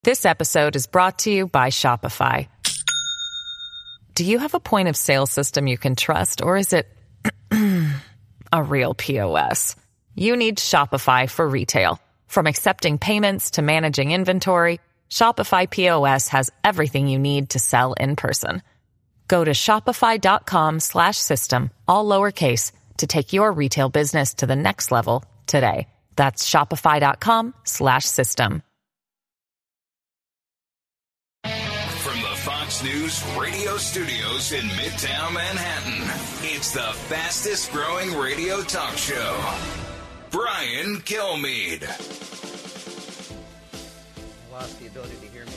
This episode is brought to you by Shopify. Do you have a point of sale system you can trust, or is it a real POS? You need Shopify for retail. From accepting payments to managing inventory, Shopify POS has everything you need to sell in person. Go to shopify.com/system, all lowercase, to take your retail business to the next level today. That's shopify.com/system. From the Fox News radio studios in Midtown Manhattan, it's the fastest growing radio talk show. Brian Kilmeade. I lost the ability to hear me.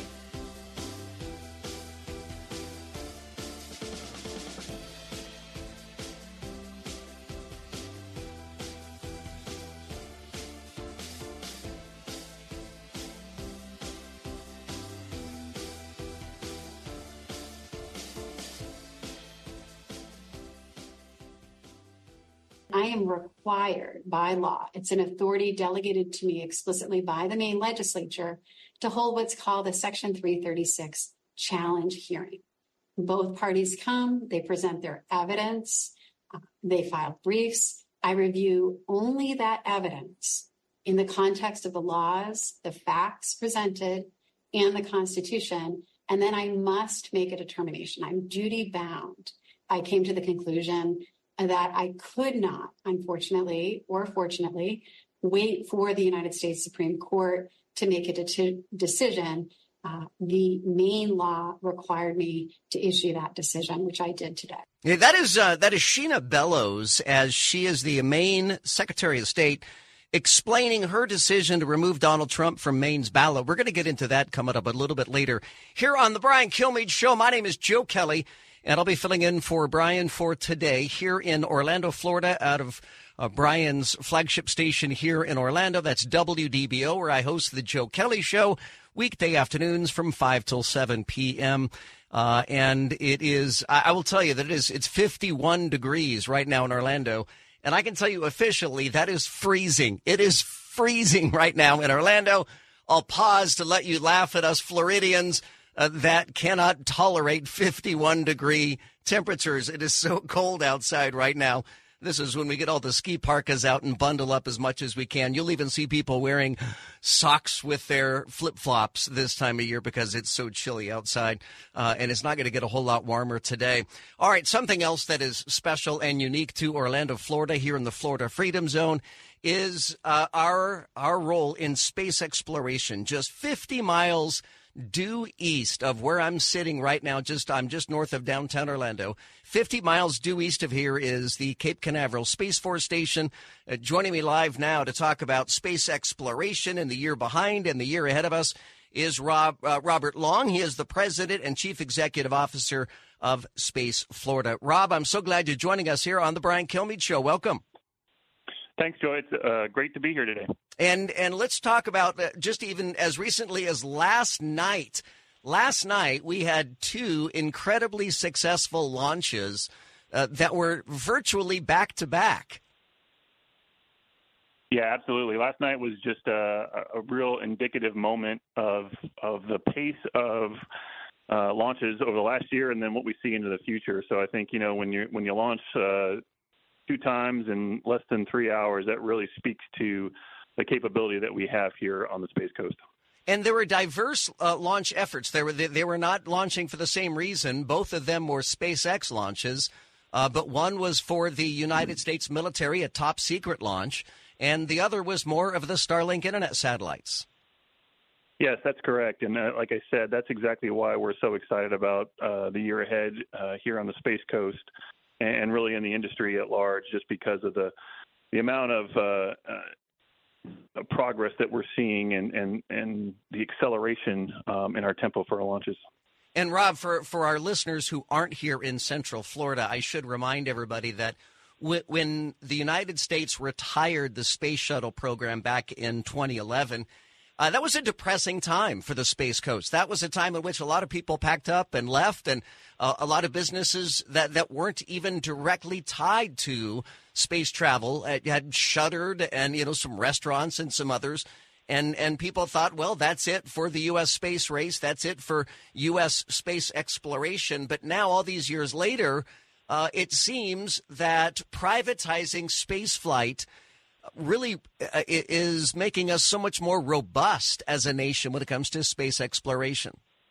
I am required by law, it's an authority delegated to me explicitly by the Maine legislature, to hold what's called a Section 336 challenge hearing. Both parties come, they present their evidence, they file briefs. I review only that evidence in the context of the laws, the facts presented, and the Constitution, and then I must make a determination. I'm duty bound. I came to the conclusion that I could not, unfortunately or fortunately, wait for the United States Supreme Court to make a decision. The Maine law required me to issue that decision, which I did today. Yeah, that is Sheena Bellows, as she is the Maine Secretary of State, explaining her decision to remove Donald Trump from Maine's ballot. We're going to get into that coming up a little bit later here on the Brian Kilmeade Show. My name is Joe Kelly, and I'll be filling in for Brian for today here in Orlando, Florida, out of Brian's flagship station here in Orlando. That's WDBO, where I host the Joe Kelly Show weekday afternoons from 5 till 7 p.m. And it is, I will tell you that it's 51 degrees right now in Orlando. And I can tell you officially that is freezing. It is freezing right now in Orlando. I'll pause to let you laugh at us Floridians that cannot tolerate 51-degree temperatures. It is so cold outside right now. This is when we get all the ski parkas out and bundle up as much as we can. You'll even see people wearing socks with their flip-flops this time of year because it's so chilly outside, and it's not going to get a whole lot warmer today. All right, something else that is special and unique to Orlando, Florida, here in the Florida Freedom Zone, is our role in space exploration. Just 50 miles due east of where I'm sitting right now, I'm just north of downtown Orlando. 50 miles due east of here is the Cape Canaveral Space Force Station. Joining me live now to talk about space exploration in the year behind and the year ahead of us is Robert Long. He is the president and chief executive officer of Space Florida. Rob, I'm so glad you're joining us here on the Brian Kilmeade Show. Welcome. Thanks, Joe. It's great to be here today. And let's talk about just even as recently as last night. Last night, we had two incredibly successful launches that were virtually back-to-back. Yeah, absolutely. Last night was just a real indicative moment of the pace of launches over the last year and then what we see into the future. So I think, when you launch two times in less than 3 hours, that really speaks to the capability that we have here on the Space Coast. And there were diverse launch efforts. They were not launching for the same reason. Both of them were SpaceX launches, but one was for the United States military, a top secret launch, and the other was more of the Starlink internet satellites. Yes, that's correct. And like I said, that's exactly why we're so excited about the year ahead here on the Space Coast and really in the industry at large, just because of the amount of progress that we're seeing and the acceleration in our tempo for our launches. And Rob, for our listeners who aren't here in Central Florida, I should remind everybody that when the United States retired the Space Shuttle program back in 2011, that was a depressing time for the Space Coast. That was a time in which a lot of people packed up and left, and a lot of businesses that weren't even directly tied to space travel had shuttered, and some restaurants and some others And people thought, well, that's it for the U.S. space race. That's it for U.S. space exploration. But now, all these years later, it seems that privatizing space flight really is making us so much more robust as a nation when it comes to space exploration.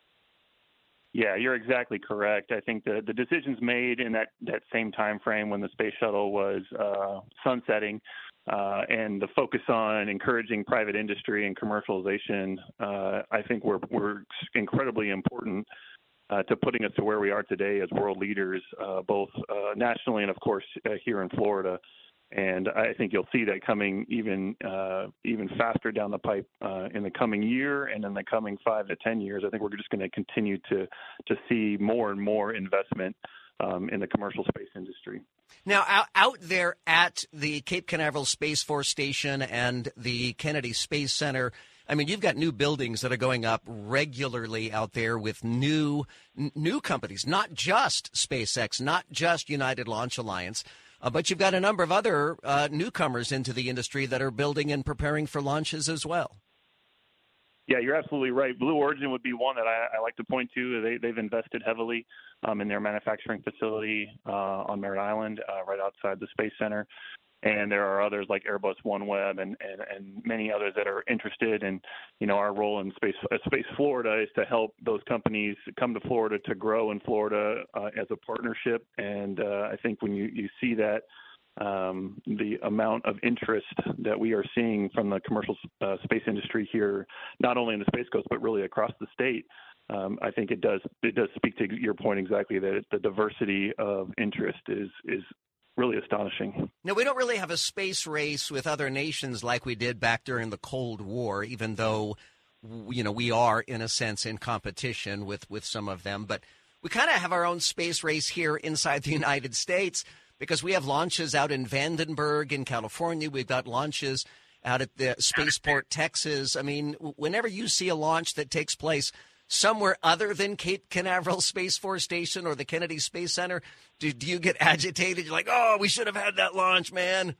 Yeah, you're exactly correct. I think the decisions made in that same time frame when the space shuttle was sunsetting, and the focus on encouraging private industry and commercialization, I think we're incredibly important to putting us to where we are today as world leaders, both nationally and, of course, here in Florida. And I think you'll see that coming even faster down the pipe in the coming year and in the coming 5 to 10 years. I think we're just going to continue to see more and more investment in the commercial space industry. Now, out there at the Cape Canaveral Space Force Station and the Kennedy Space Center, I mean, you've got new buildings that are going up regularly out there with new companies, not just SpaceX, not just United Launch Alliance, but you've got a number of other newcomers into the industry that are building and preparing for launches as well. Yeah, you're absolutely right. Blue Origin would be one that I like to point to. They've invested heavily in their manufacturing facility on Merritt Island, right outside the Space Center. And there are others like Airbus OneWeb and many others that are interested. And, our role in Space Florida is to help those companies come to Florida to grow in Florida as a partnership. And I think when you see that, the amount of interest that we are seeing from the commercial space industry here, not only in the Space Coast, but really across the state, I think it does speak to your point exactly, that the diversity of interest is really astonishing. Now, we don't really have a space race with other nations like we did back during the Cold War, even though, we are, in a sense, in competition with some of them. But we kind of have our own space race here inside the United States because we have launches out in Vandenberg in California. We've got launches out at the Spaceport, Texas. I mean, whenever you see a launch that takes place somewhere other than Cape Canaveral Space Force Station or the Kennedy Space Center, do you get agitated? You're like, oh, we should have had that launch, man.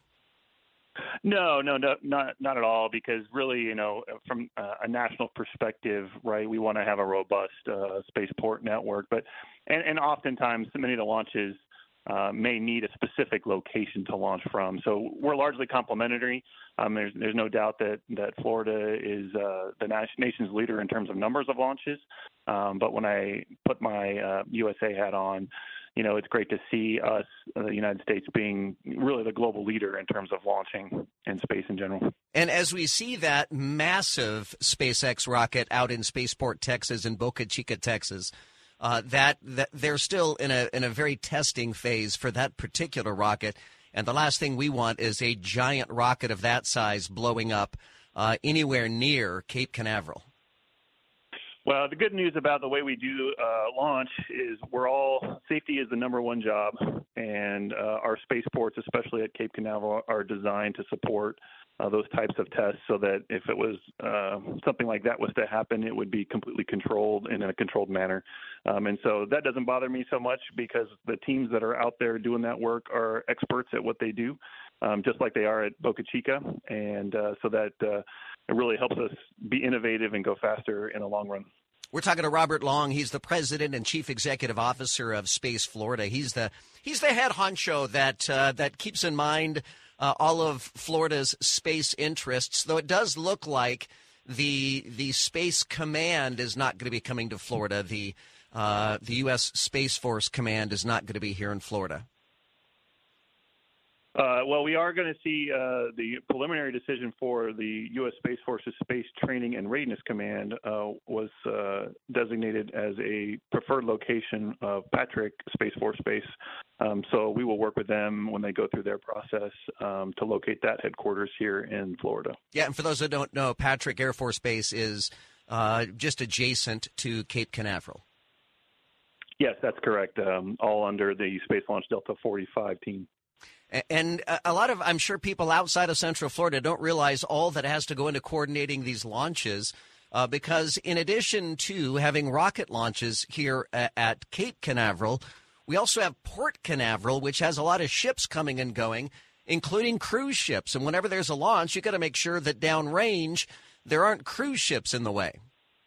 No, not at all. Because really, from a national perspective, right, we want to have a robust spaceport network. But and oftentimes, many of the launches may need a specific location to launch from. So we're largely complementary. There's no doubt that Florida is the nation's leader in terms of numbers of launches. But when I put my USA hat on, it's great to see us, the United States, being really the global leader in terms of launching in space in general. And as we see that massive SpaceX rocket out in Spaceport, Texas, and Boca Chica, Texas, that they're still in a very testing phase for that particular rocket. And the last thing we want is a giant rocket of that size blowing up anywhere near Cape Canaveral. Well, the good news about the way we do launch is safety is the number one job, and our spaceports, especially at Cape Canaveral, are designed to support those types of tests so that if it was something like that was to happen, it would be completely controlled in a controlled manner. And so that doesn't bother me so much because the teams that are out there doing that work are experts at what they do, just like they are at Boca Chica. And so that it really helps us be innovative and go faster in the long run. We're talking to Robert Long. He's the president and chief executive officer of Space Florida. He's the head honcho that keeps in mind all of Florida's space interests, though it does look like the Space Command is not going to be coming to Florida. The U.S. Space Force Command is not going to be here in Florida. Well, we are going to see the preliminary decision for the U.S. Space Force's Space Training and Readiness Command was designated as a preferred location of Patrick Space Force Base. So we will work with them when they go through their process to locate that headquarters here in Florida. Yeah, and for those that don't know, Patrick Air Force Base is just adjacent to Cape Canaveral. Yes, that's correct. All under the Space Launch Delta 45 team. And a lot of, I'm sure, people outside of Central Florida don't realize all that has to go into coordinating these launches because in addition to having rocket launches here at Cape Canaveral, we also have Port Canaveral, which has a lot of ships coming and going, including cruise ships. And whenever there's a launch, you got to make sure that downrange there aren't cruise ships in the way.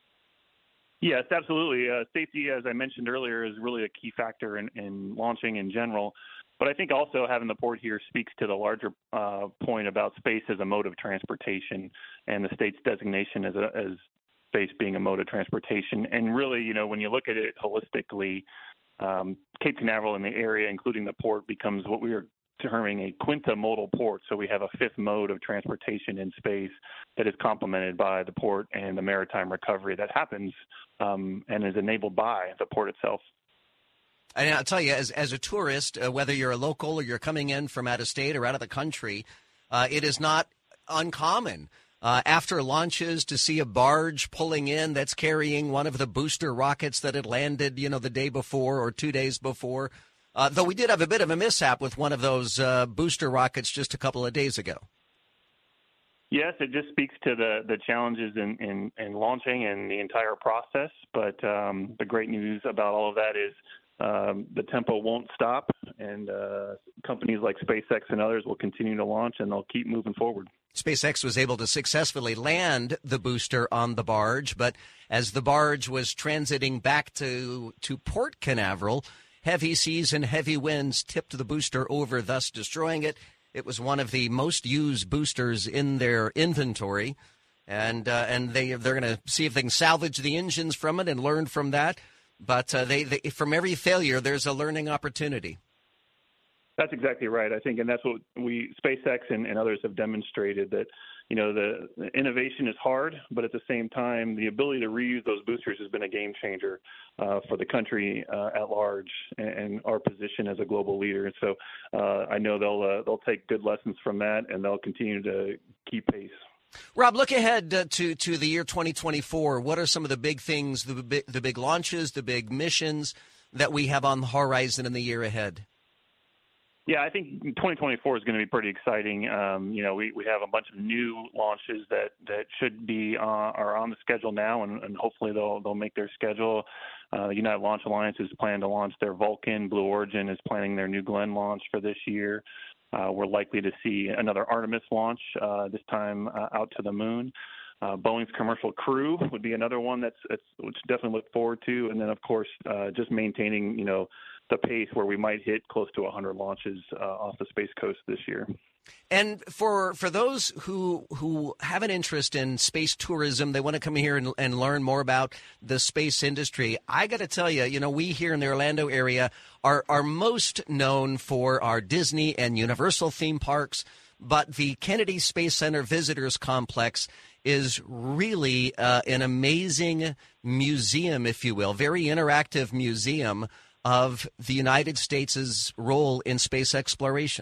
Yes, absolutely. Safety, as I mentioned earlier, is really a key factor in launching in general. But I think also having the port here speaks to the larger point about space as a mode of transportation and the state's designation as space being a mode of transportation. And really, you know, when you look at it holistically, Cape Canaveral and the area, including the port, becomes what we are terming a quinta-modal port. So we have a fifth mode of transportation in space that is complemented by the port and the maritime recovery that happens and is enabled by the port itself. And I'll tell you, as a tourist, whether you're a local or you're coming in from out of state or out of the country, it is not uncommon after launches to see a barge pulling in that's carrying one of the booster rockets that had landed, you know, the day before or 2 days before. Though we did have a bit of a mishap with one of those booster rockets just a couple of days ago. Yes, it just speaks to the challenges in launching and the entire process. But the great news about all of that is the tempo won't stop, and companies like SpaceX and others will continue to launch, and they'll keep moving forward. SpaceX was able to successfully land the booster on the barge, but as the barge was transiting back to Port Canaveral, heavy seas and heavy winds tipped the booster over, thus destroying it. It was one of the most used boosters in their inventory, and they're going to see if they can salvage the engines from it and learn from that. But they from every failure, there's a learning opportunity. That's exactly right. I think, and that's what SpaceX and others have demonstrated, that, you know, the innovation is hard, but at the same time, the ability to reuse those boosters has been a game changer for the country at large and our position as a global leader. And so I know they'll take good lessons from that, and they'll continue to keep pace. Rob, look ahead to the year 2024. What are some of the big things, the big launches, the big missions that we have on the horizon in the year ahead? Yeah, I think 2024 is going to be pretty exciting. You know, we have a bunch of new launches that should be are on the schedule now, and hopefully they'll make their schedule. United Launch Alliance is planning to launch their Vulcan. Blue Origin is planning their New Glenn launch for this year. We're likely to see another Artemis launch, this time out to the moon. Boeing's Commercial Crew would be another one which definitely look forward to. And then, of course, just maintaining, you know, the pace where we might hit close to 100 launches off the Space Coast this year. And for those who have an interest in space tourism, they want to come here and learn more about the space industry. I got to tell you, you know, we here in the Orlando area are most known for our Disney and Universal theme parks, but the Kennedy Space Center Visitors Complex is really an amazing museum, if you will, very interactive museum of the United States' role in space exploration.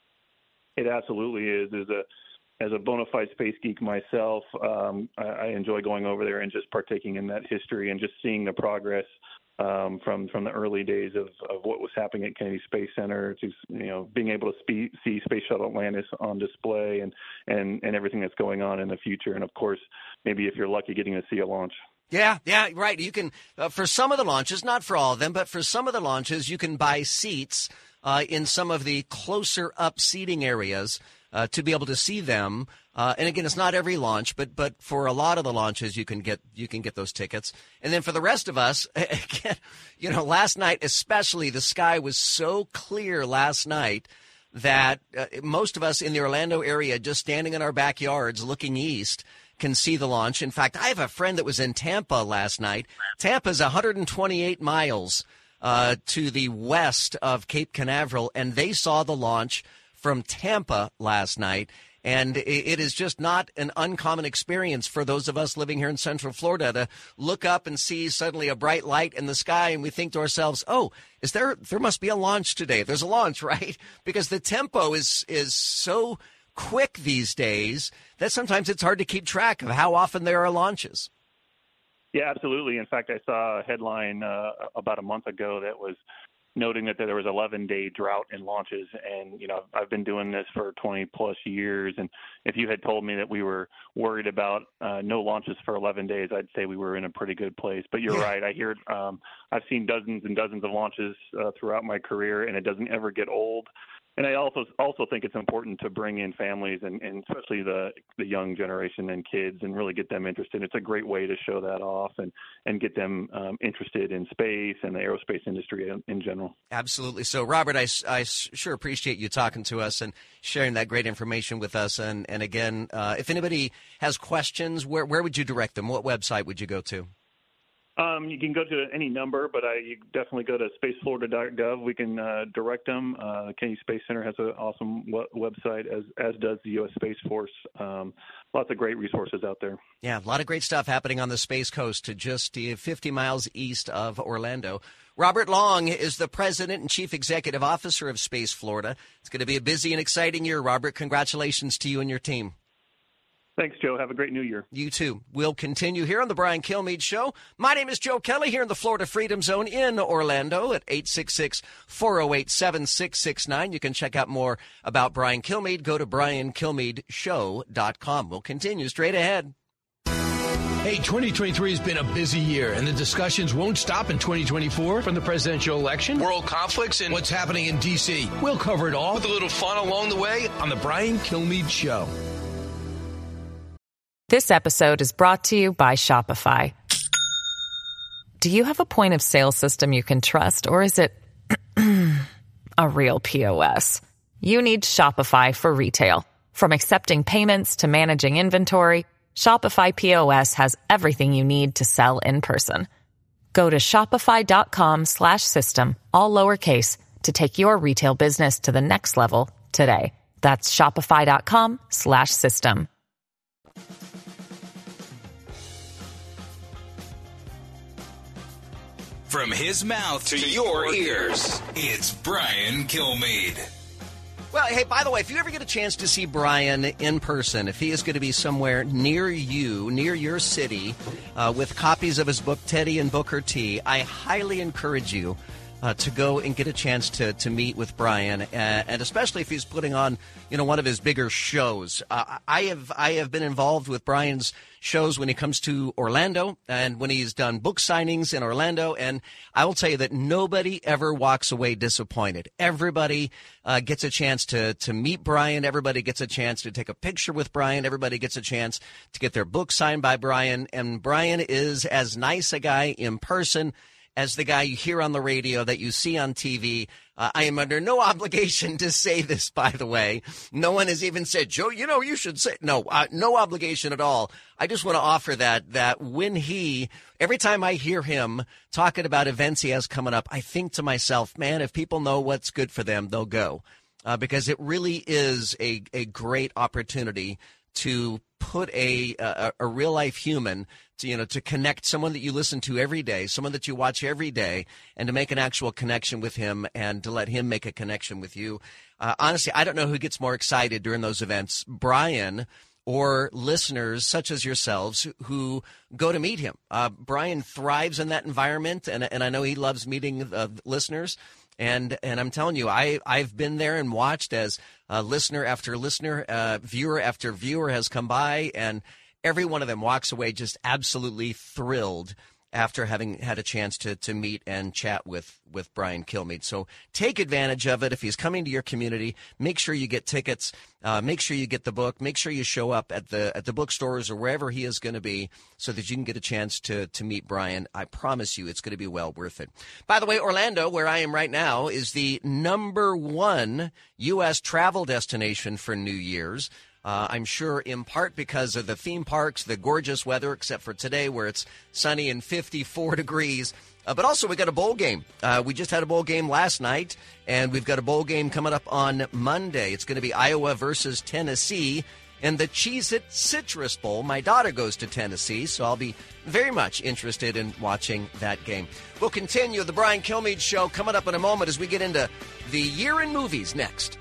It absolutely is. As a bona fide space geek myself, I enjoy going over there and just partaking in that history and just seeing the progress from the early days of what was happening at Kennedy Space Center to, you know, being able to see Space Shuttle Atlantis on display and everything that's going on in the future. And, of course, maybe if you're lucky, getting to see a launch. Yeah, right. You can, for some of the launches, not for all of them, but for some of the launches, you can buy seats in some of the closer up seating areas to be able to see them. And again, it's not every launch, but for a lot of the launches, you can get those tickets. And then for the rest of us, again, you know, last night especially, the sky was so clear last night that most of us in the Orlando area, just standing in our backyards looking east, can see the launch. In fact, I have a friend that was in Tampa last night. Tampa's 128 miles to the west of Cape Canaveral, and they saw the launch from Tampa last night. And it is just not an uncommon experience for those of us living here in Central Florida to look up and see suddenly a bright light in the sky, and we think to ourselves, oh, there must be a launch today. There's a launch, right? Because the tempo is so quick these days that sometimes it's hard to keep track of how often there are launches. Yeah, absolutely. In fact, I saw a headline about a month ago that was noting that there was 11-day drought in launches. And, you know, I've been doing this for 20 plus years. And if you had told me that we were worried about no launches for 11 days, I'd say we were in a pretty good place. But you're right. I hear I've seen dozens and dozens of launches throughout my career, and it doesn't ever get old. And I also think it's important to bring in families and especially the young generation and kids and really get them interested. It's a great way to show that off and get them interested in space and the aerospace industry in general. Absolutely. So, Robert, I sure appreciate you talking to us and sharing that great information with us. And again, if anybody has questions, where would you direct them? What website would you go to? You can go to any number, but you definitely go to spaceflorida.gov. We can direct them. Kennedy Space Center has an awesome website, as does the U.S. Space Force. Lots of great resources out there. Yeah, a lot of great stuff happening on the Space Coast, to just 50 miles east of Orlando. Robert Long is the president and chief executive officer of Space Florida. It's going to be a busy and exciting year, Robert. Congratulations to you and your team. Thanks, Joe. Have a great new year. You too. We'll continue here on the Brian Kilmeade Show. My name is Joe Kelly here in the Florida Freedom Zone in Orlando at 866-408-7669. You can check out more about Brian Kilmeade. Go to briankilmeadeshow.com. We'll continue straight ahead. Hey, 2023 has been a busy year, and the discussions won't stop in 2024 from the presidential election, world conflicts, and what's happening in D.C. We'll cover it all with a little fun along the way on the Brian Kilmeade Show. This episode is brought to you by Shopify. Do you have a point of sale system you can trust, or is it a real POS? You need Shopify for retail. From accepting payments to managing inventory, Shopify POS has everything you need to sell in person. Go to shopify.com/system, all lowercase, to take your retail business to the next level today. That's shopify.com/system. From his mouth to your ears, it's Brian Kilmeade. Well, hey, by the way, if you ever get a chance to see Brian in person, if he is going to be somewhere near you, near your city, with copies of his book, Teddy and Booker T, I highly encourage you to go and get a chance to meet with Brian, and especially if he's putting on, one of his bigger shows. I have been involved with Brian's shows when he comes to Orlando and when he's done book signings in Orlando, and I will tell you that nobody ever walks away disappointed. Everybody gets a chance to meet Brian. Everybody gets a chance to take a picture with Brian. Everybody gets a chance to get their book signed by Brian, and Brian is as nice a guy in person as the guy you hear on the radio, that you see on TV. I am under no obligation to say this, by the way. No one has even said, Joe, you should say. No, no obligation at all. I just want to offer that when every time I hear him talking about events he has coming up, I think to myself, man, if people know what's good for them, they'll go. Because it really is a great opportunity to put a real life human to connect, someone that you listen to every day, someone that you watch every day, and to make an actual connection with him and to let him make a connection with you. Honestly, I don't know who gets more excited during those events, Brian or listeners such as yourselves who go to meet him. Brian thrives in that environment, and I know he loves meeting listeners. And I'm telling you, I've been there and watched as listener after listener, viewer after viewer has come by, and every one of them walks away just absolutely thrilled after having had a chance to meet and chat with Brian Kilmeade. So take advantage of it. If he's coming to your community, make sure you get tickets. Make sure you get the book. Make sure you show up at the bookstores or wherever he is going to be so that you can get a chance to meet Brian. I promise you it's going to be well worth it. By the way, Orlando, where I am right now, is the #1 U.S. travel destination for New Year's. I'm sure in part because of the theme parks, the gorgeous weather, except for today where it's sunny and 54 degrees. But also we got a bowl game. We just had a bowl game last night, and we've got a bowl game coming up on Monday. It's going to be Iowa versus Tennessee in the Cheez-It Citrus Bowl. My daughter goes to Tennessee, so I'll be very much interested in watching that game. We'll continue the Brian Kilmeade Show coming up in a moment as we get into the year in movies next.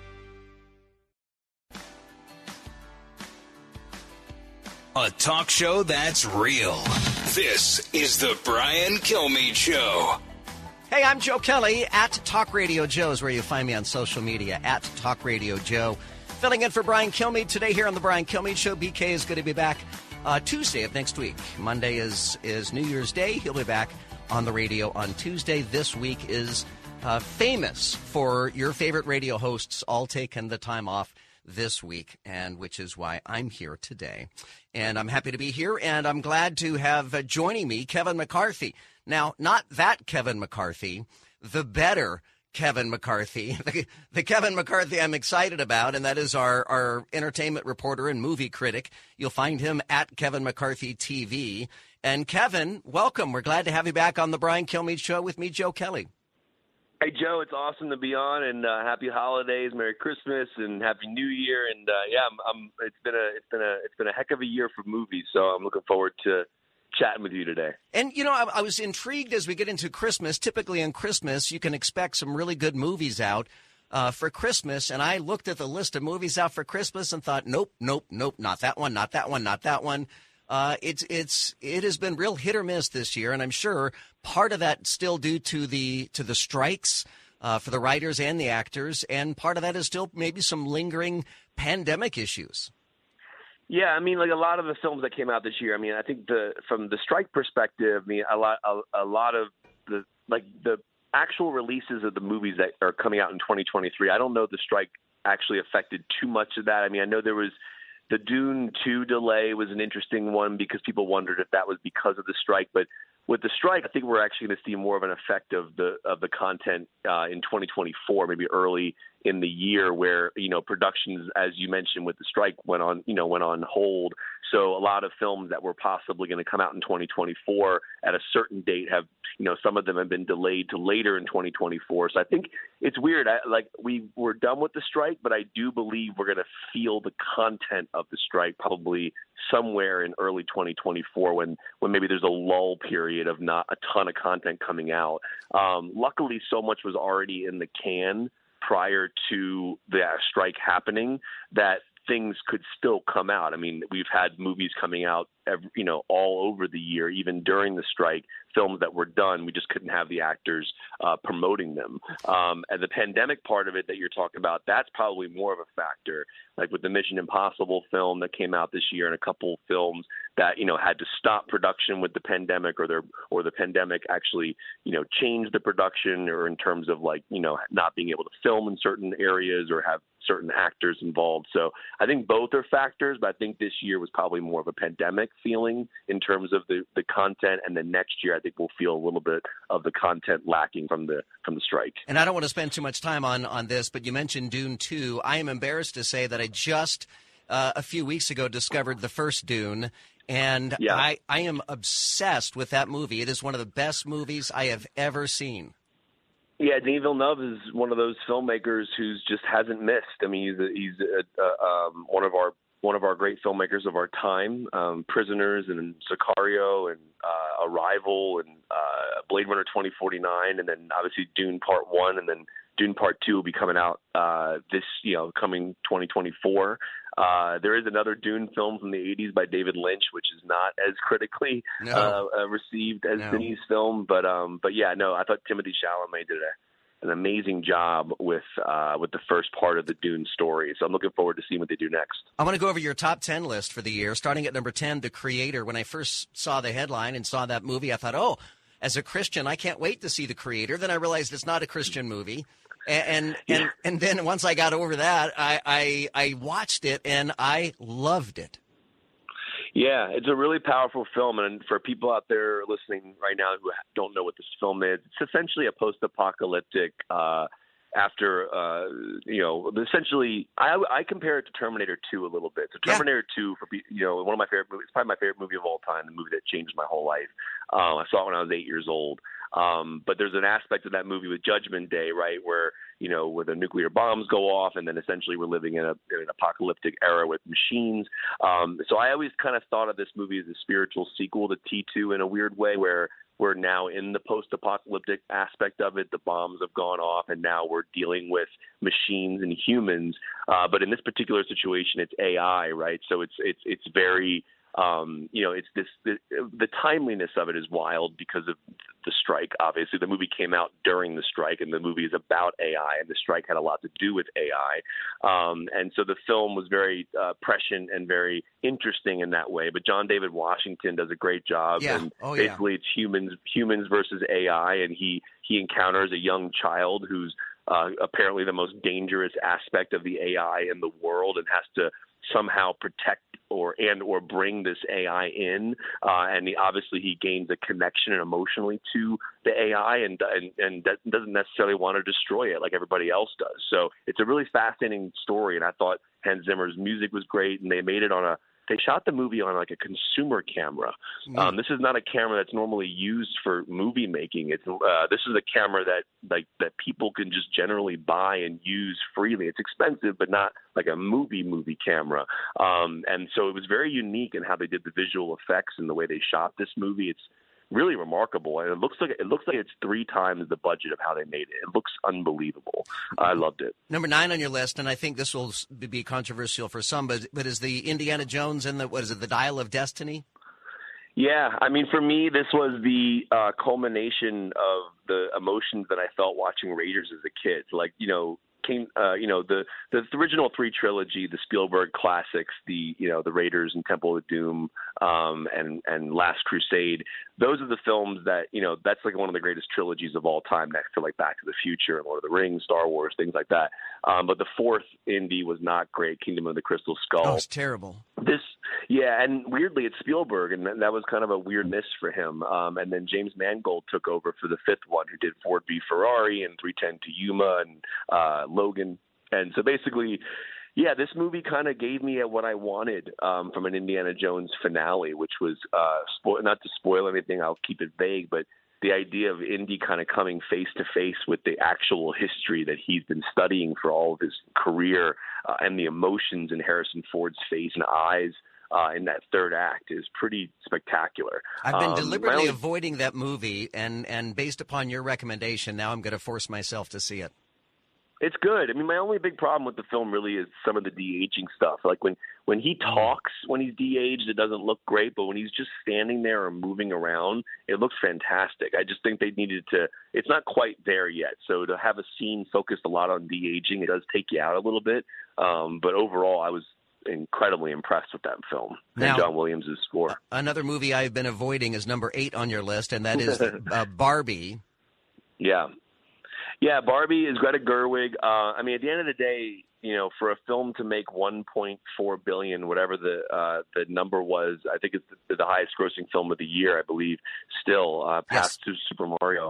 A talk show that's real. This is the Brian Kilmeade Show. Hey, I'm Joe Kelly. At Talk Radio Joe is where you find me on social media. At Talk Radio Joe. Filling in for Brian Kilmeade today here on the Brian Kilmeade Show. BK is going to be back Tuesday of next week. Monday is New Year's Day. He'll be back on the radio on Tuesday. This week is famous for your favorite radio hosts all taking the time off this week, and which is why I'm here today. And I'm happy to be here, and I'm glad to have joining me Kevin McCarthy. Now, not that Kevin McCarthy, the better Kevin McCarthy, the Kevin McCarthy I'm excited about, and that is our entertainment reporter and movie critic. You'll find him at Kevin McCarthy TV. And Kevin, welcome. We're glad to have you back on the Brian Kilmeade Show with me, Joe Kelly. Hey, Joe, it's awesome to be on, and happy holidays, Merry Christmas, and Happy New Year. And it's been a heck of a year for movies, so I'm looking forward to chatting with you today. And, you know, I was intrigued as we get into Christmas. Typically on Christmas, you can expect some really good movies out for Christmas. And I looked at the list of movies out for Christmas and thought, nope, not that one, not that one, not that one. It has been real hit or miss this year, and I'm sure part of that still due to the strikes for the writers and the actors, and part of that is still maybe some lingering pandemic issues. Yeah, I mean, like a lot of the films that came out this year. I mean, I think from the strike perspective, I mean, a lot of the actual releases of the movies that are coming out in 2023. I don't know if the strike actually affected too much of that. I mean, I know there was. The Dune 2 delay was an interesting one because people wondered if that was because of the strike. But with the strike, I think we're actually going to see more of an effect of the content in 2024, maybe early in the year, where productions, as you mentioned, with the strike went on hold. So a lot of films that were possibly going to come out in 2024 at a certain date have, some of them have been delayed to later in 2024. So I think it's weird. We're done with the strike, but I do believe we're going to feel the content of the strike probably somewhere in early 2024 when maybe there's a lull period of not a ton of content coming out. Luckily, so much was already in the can prior to the strike happening that things could still come out. I mean, we've had movies coming out, all over the year, even during the strike, films that were done. We just couldn't have the actors promoting them. And the pandemic part of it that you're talking about, that's probably more of a factor. Like with the Mission Impossible film that came out this year, and a couple of films that had to stop production with the pandemic, or the pandemic actually changed the production, or in terms of not being able to film in certain areas or have certain actors involved. So I think both are factors, but I think this year was probably more of a pandemic feeling in terms of the content, and then next year I think we'll feel a little bit of the content lacking from the strike. And I don't want to spend too much time on this, but you mentioned Dune 2. I am embarrassed to say that I just a few weeks ago discovered the first Dune, and yeah. I am obsessed with that movie. It is one of the best movies I have ever seen. Yeah, Denis Villeneuve is one of those filmmakers who's just hasn't missed. I mean, he's one of our great filmmakers of our time. Prisoners and Sicario and Arrival and Blade Runner 2049, and then obviously Dune Part 1, and then Dune Part 2 will be coming out coming 2024. There is another Dune film from the 80s by David Lynch, which is not as critically received as Denis' film. But yeah, no, I thought Timothée Chalamet did an amazing job with the first part of the Dune story. So I'm looking forward to seeing what they do next. I want to go over your top 10 list for the year, starting at number 10, The Creator. When I first saw the headline and saw that movie, I thought, oh, as a Christian, I can't wait to see The Creator. Then I realized it's not a Christian movie. And then once I got over that, I watched it and I loved it. Yeah, it's a really powerful film. And for people out there listening right now who don't know what this film is, it's essentially a post-apocalyptic essentially, I compare it to Terminator 2 a little bit. So Terminator 2, one of my favorite movies, probably my favorite movie of all time, the movie that changed my whole life. I saw it when I was 8 years old. But there's an aspect of that movie with Judgment Day, right, where the nuclear bombs go off, and then essentially we're living in an apocalyptic era with machines. So I always kind of thought of this movie as a spiritual sequel to T2 in a weird way, where we're now in the post-apocalyptic aspect of it. The bombs have gone off, and now we're dealing with machines and humans. But in this particular situation, it's AI, right? So it's very the timeliness of it is wild because of the strike. Obviously, the movie came out during the strike, and the movie is about AI, and the strike had a lot to do with AI. And so the film was very prescient and very interesting in that way. But John David Washington does a great job. Yeah. And basically, it's humans versus AI, and he encounters a young child who's apparently the most dangerous aspect of the AI in the world, and has to somehow protect or bring this AI in, and obviously he gains a connection emotionally to the AI, and doesn't necessarily want to destroy it like everybody else does. So it's a really fascinating story, and I thought Hans Zimmer's music was great, and they shot the movie on like a consumer camera. This is not a camera that's normally used for movie making. This is a camera that people can just generally buy and use freely. It's expensive, but not like a movie camera. And so it was very unique in how they did the visual effects and the way they shot this movie. It's really remarkable, and it looks like it's 3 times the budget of how they made it. It looks unbelievable. I loved it. Number 9 on your list, and I think this will be controversial for some, but is the Indiana Jones and the Dial of Destiny? Yeah, I mean, for me, this was the culmination of the emotions that I felt watching Raiders as a kid. Like, the original 3 trilogy, the Spielberg classics, the Raiders and Temple of Doom, and Last Crusade. Those are the films that, that's like one of the greatest trilogies of all time, next to like Back to the Future and Lord of the Rings, Star Wars, things like that. But the 4th Indy was not great. Kingdom of the Crystal Skull. Oh, it's terrible. And weirdly, it's Spielberg, and that was kind of a weird miss for him. And then James Mangold took over for the 5th one, who did Ford v Ferrari and 3:10 to Yuma and Logan. And so basically, yeah, this movie kind of gave me what I wanted from an Indiana Jones finale, which was, not to spoil anything, I'll keep it vague, but the idea of Indy kind of coming face to face with the actual history that he's been studying for all of his career, and the emotions in Harrison Ford's face and eyes in that 3rd act is pretty spectacular. I've been deliberately avoiding that movie, and based upon your recommendation, now I'm going to force myself to see it. It's good. I mean, my only big problem with the film really is some of the de-aging stuff. Like when he talks, when he's de-aged, it doesn't look great, but when he's just standing there or moving around, it looks fantastic. I just think they needed to – it's not quite there yet. So to have a scene focused a lot on de-aging, it does take you out a little bit. But overall, I was incredibly impressed with that film and John Williams' score. Another movie I've been avoiding is number 8 on your list, and that is Barbie. Yeah. Yeah, Barbie is Greta Gerwig. I mean, at the end of the day, for a film to make $1.4 billion, whatever the number was, I think it's the highest grossing film of the year, I believe, still, past Super Mario.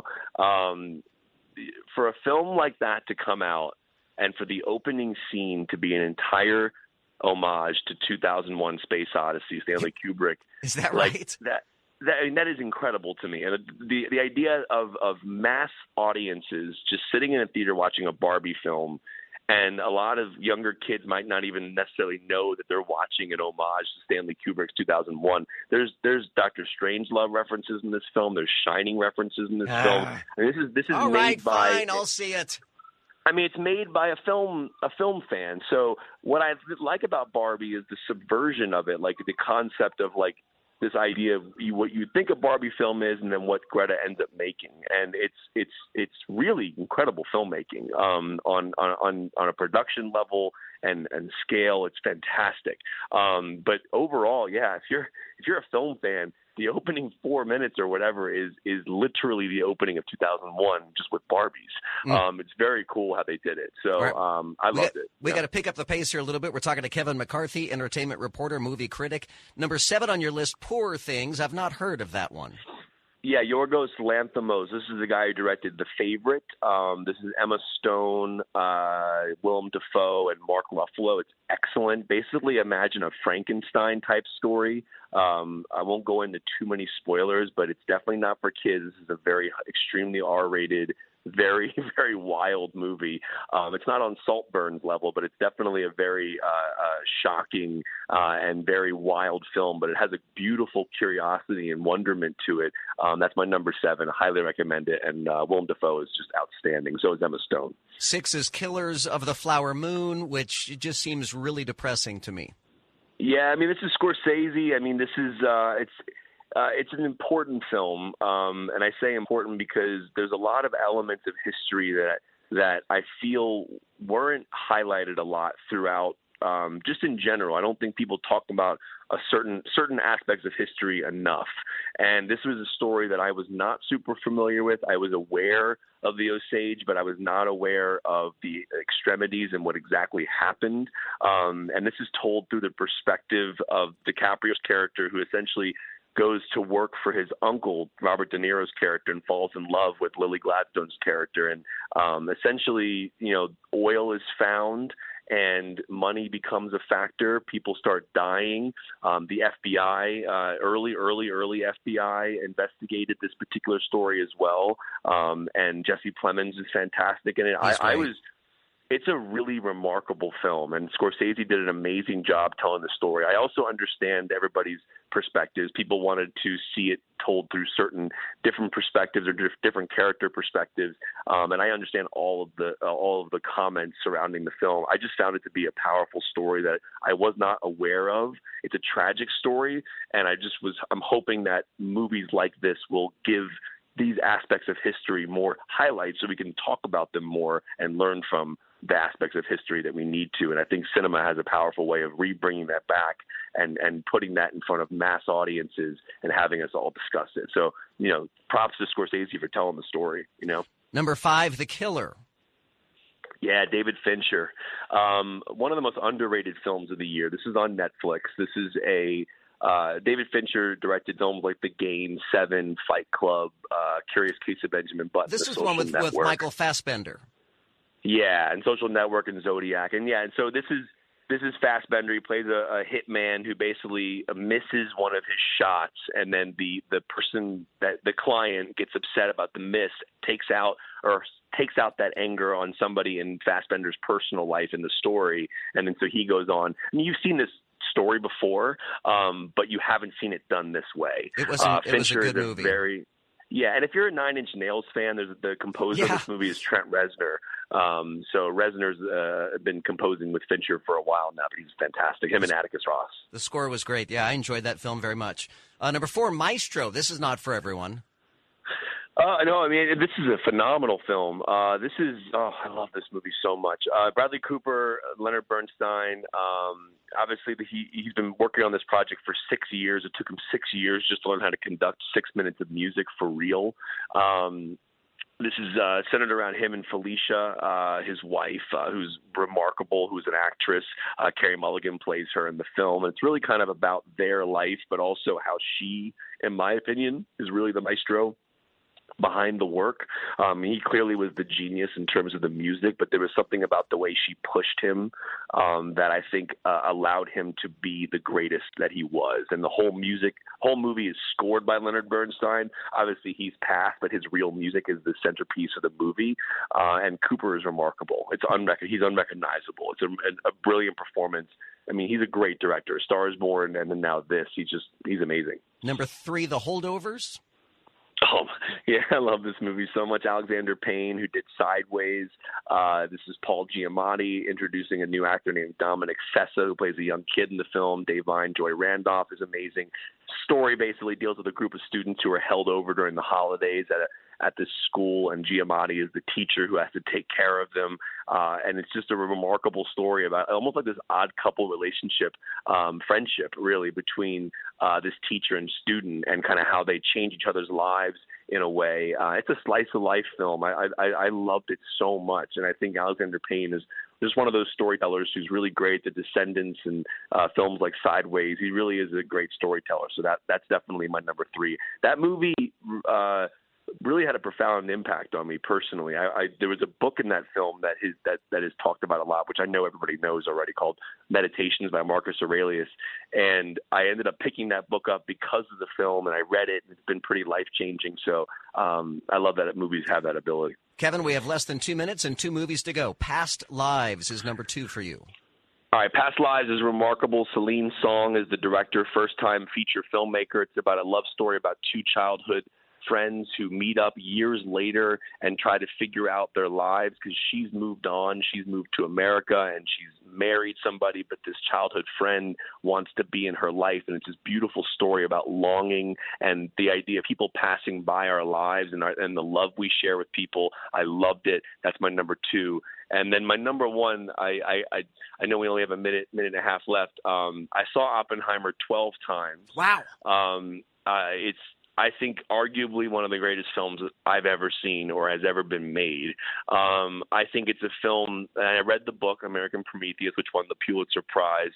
For a film like that to come out and for the opening scene to be an entire homage to 2001: Space Odyssey, Stanley Kubrick. Is that right? That is incredible to me. And the idea of mass audiences just sitting in a theater watching a Barbie film, and a lot of younger kids might not even necessarily know that they're watching an homage to Stanley Kubrick's 2001. There's Dr. Strangelove references in this film. There's Shining references in this film. I mean, this is all made right, by. Fine, I'll see it. I mean, it's made by a film fan. So what I like about Barbie is the subversion of it, like the concept of like this idea of what you think a Barbie film is, and then what Greta ends up making, and it's really incredible filmmaking on a production level and scale. It's fantastic. But overall, yeah, if you're a film fan, the opening 4 minutes or whatever is literally the opening of 2001, just with Barbies. It's very cool how they did it. So I loved it. We got to pick up the pace here a little bit. We're talking to Kevin McCarthy, entertainment reporter, movie critic. Number 7 on your list, Poor Things. I've not heard of that one. Yeah, Yorgos Lanthimos. This is the guy who directed The Favorite. This is Emma Stone, Willem Dafoe, and Mark Ruffalo. It's excellent. Basically, imagine a Frankenstein-type story. I won't go into too many spoilers, but it's definitely not for kids. This is a very extremely R-rated, very, very wild movie. It's not on Saltburn's level, but it's definitely a very shocking and very wild film, but it has a beautiful curiosity and wonderment to it. That's my number 7. I highly recommend it, and Willem Dafoe is just outstanding. So is Emma Stone. 6 is Killers of the Flower Moon, which just seems really depressing to me. Yeah, I mean, this is Scorsese. I mean, this is It's an important film, and I say important because there's a lot of elements of history that I feel weren't highlighted a lot throughout. Just in general, I don't think people talk about certain aspects of history enough. And this was a story that I was not super familiar with. I was aware of the Osage, but I was not aware of the extremities and what exactly happened. And this is told through the perspective of DiCaprio's character, who essentially goes to work for his uncle, Robert De Niro's character, and falls in love with Lily Gladstone's character. And essentially, oil is found and money becomes a factor. People start dying. The FBI, early FBI investigated this particular story as well. And Jesse Plemons is fantastic in it. It's a really remarkable film, and Scorsese did an amazing job telling the story. I also understand everybody's perspectives. People wanted to see it told through certain different perspectives or different character perspectives, and I understand all of the comments surrounding the film. I just found it to be a powerful story that I was not aware of. It's a tragic story, and I'm hoping that movies like this will give these aspects of history more highlights so we can talk about them more and learn from the aspects of history that we need to. And I think cinema has a powerful way of re-bringing that back and putting that in front of mass audiences and having us all discuss it. So, props to Scorsese for telling the story, Number 5, The Killer. Yeah, David Fincher. One of the most underrated films of the year. This is on Netflix. This is David Fincher directed films like The Game, Seven, Fight Club, Curious Case of Benjamin Button. This is one with Michael Fassbender. Yeah, and Social Network and Zodiac. And so this is Fassbender. He plays a hitman who basically misses one of his shots, and then the person, that the client, gets upset about the miss, takes out that anger on somebody in Fassbender's personal life in the story, and then so he goes on. I mean, you've seen this story before, but you haven't seen it done this way. It was a good movie. And if you're a Nine Inch Nails fan, the composer of this movie is Trent Reznor. So Reznor's been composing with Fincher for a while now, but he's fantastic. Him and Atticus Ross. The score was great. Yeah, I enjoyed that film very much. Number 4, Maestro. This is not for everyone. No, I mean, this is a phenomenal film. I love this movie so much. Bradley Cooper, Leonard Bernstein, obviously he's been working on this project for 6 years. It took him 6 years just to learn how to conduct 6 minutes of music for real. This is centered around him and Felicia, his wife, who's remarkable, who's an actress. Carey Mulligan plays her in the film. And it's really kind of about their life, but also how she, in my opinion, is really the maestro behind the work. He clearly was the genius in terms of the music, but there was something about the way she pushed him that I think allowed him to be the greatest that he was. And the whole movie is scored by Leonard Bernstein. Obviously, he's passed, but his real music is the centerpiece of the movie. And Cooper is remarkable. He's unrecognizable. It's a brilliant performance. I mean, he's a great director. Star is Born, and then now this. He's amazing. Number 3, The Holdovers. Oh, yeah, I love this movie so much. Alexander Payne, who did Sideways. This is Paul Giamatti introducing a new actor named Dominic Sessa, who plays a young kid in the film. Dave Vine, Joy Randolph is amazing. Story basically deals with a group of students who are held over during the holidays at this school, and Giamatti is the teacher who has to take care of them. And it's just a remarkable story about almost like this odd couple relationship, friendship really, between this teacher and student, and kind of how they change each other's lives in a way. It's a slice of life film. I loved it so much. And I think Alexander Payne is just one of those storytellers who's really great. The Descendants and films like Sideways, he really is a great storyteller. So that's definitely my number 3. That movie really had a profound impact on me personally. There was a book in that film that is talked about a lot, which I know everybody knows already, called Meditations by Marcus Aurelius. And I ended up picking that book up because of the film, and I read it, and it's been pretty life-changing. So I love that movies have that ability. Kevin, we have less than 2 minutes and 2 movies to go. Past Lives is number 2 for you. All right, Past Lives is remarkable. Celine Song is the director, first-time feature filmmaker. It's about a love story about 2 childhood friends who meet up years later and try to figure out their lives because she's moved on. She's moved to America and she's married somebody, but this childhood friend wants to be in her life. And it's this beautiful story about longing and the idea of people passing by our lives and the love we share with people. I loved it. That's my number 2. And then my number 1, I know we only have a minute and a half left. I saw Oppenheimer 12 times. Wow. It's, I think, arguably one of the greatest films I've ever seen or has ever been made. I think it's a film, and I read the book, American Prometheus, which won the Pulitzer Prize.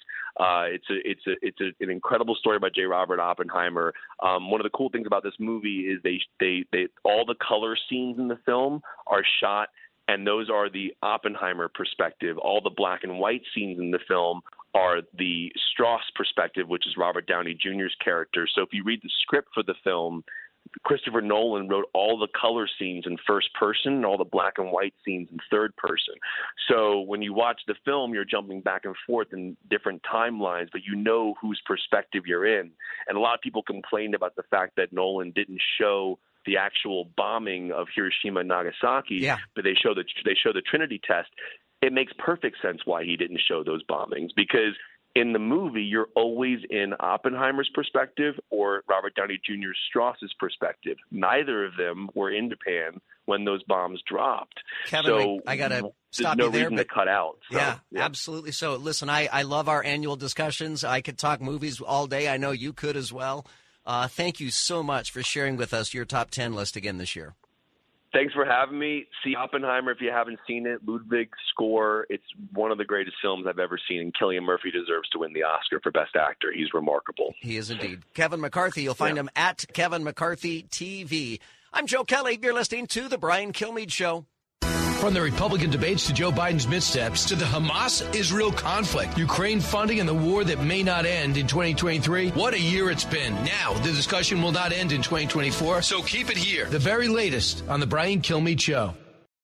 It's an incredible story by J. Robert Oppenheimer. One of the cool things about this movie is they all the color scenes in the film are shot, and those are the Oppenheimer perspective. All the black and white scenes in the film are the Strauss perspective, which is Robert Downey Jr.'s character. So if you read the script for the film, Christopher Nolan wrote all the color scenes in first person and all the black and white scenes in third person. So when you watch the film, you're jumping back and forth in different timelines, but you know whose perspective you're in. And a lot of people complained about the fact that Nolan didn't show the actual bombing of Hiroshima and Nagasaki, but they show the Trinity test. It makes perfect sense why he didn't show those bombings, because in the movie, you're always in Oppenheimer's perspective or Robert Downey Jr. Strauss's perspective. Neither of them were in Japan when those bombs dropped. Kevin, so I got to stop no you there. Reason to cut out. So, yeah, absolutely. So listen, I love our annual discussions. I could talk movies all day. I know you could as well. Thank you so much for sharing with us your top 10 list again this year. Thanks for having me. See Oppenheimer if you haven't seen it. Ludwig's score, it's one of the greatest films I've ever seen, and Cillian Murphy deserves to win the Oscar for Best Actor. He's remarkable. He is indeed. Kevin McCarthy, you'll find him at Kevin McCarthy TV. I'm Joe Kelly. You're listening to The Brian Kilmeade Show. From the Republican debates to Joe Biden's missteps to the Hamas-Israel conflict, Ukraine funding and the war that may not end in 2023. What a year it's been. Now, the discussion will not end in 2024, so keep it here. The very latest on The Brian Kilmeade Show.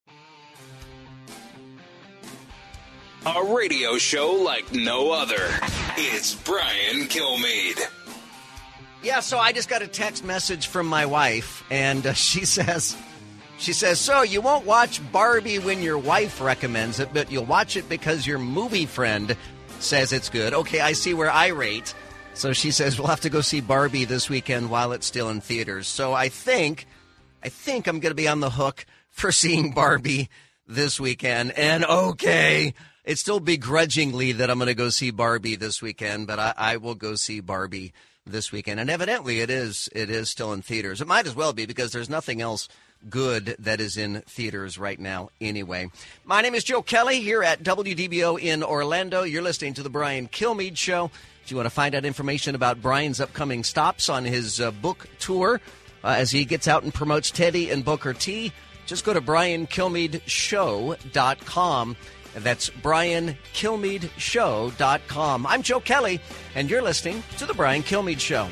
A radio show like no other. It's Brian Kilmeade. Yeah, so I just got a text message from my wife, and she says, so you won't watch Barbie when your wife recommends it, but you'll watch it because your movie friend says it's good. Okay, I see where I rate. So she says we'll have to go see Barbie this weekend while it's still in theaters. So I think I'm going to be on the hook for seeing Barbie this weekend. And okay, it's still begrudgingly that I'm going to go see Barbie this weekend, but I will go see Barbie this weekend. And evidently it is still in theaters. It might as well be, because there's nothing else good that is in theaters right now anyway. My name is Joe Kelly here at WDBO in Orlando. You're listening to The Brian Kilmeade Show. If you want to find out information about Brian's upcoming stops on his book tour as he gets out and promotes Teddy and Booker T, just go to BrianKilmeadShow.com. That's BrianKilmeadShow.com. I'm Joe Kelly, and you're listening to The Brian Kilmeade Show.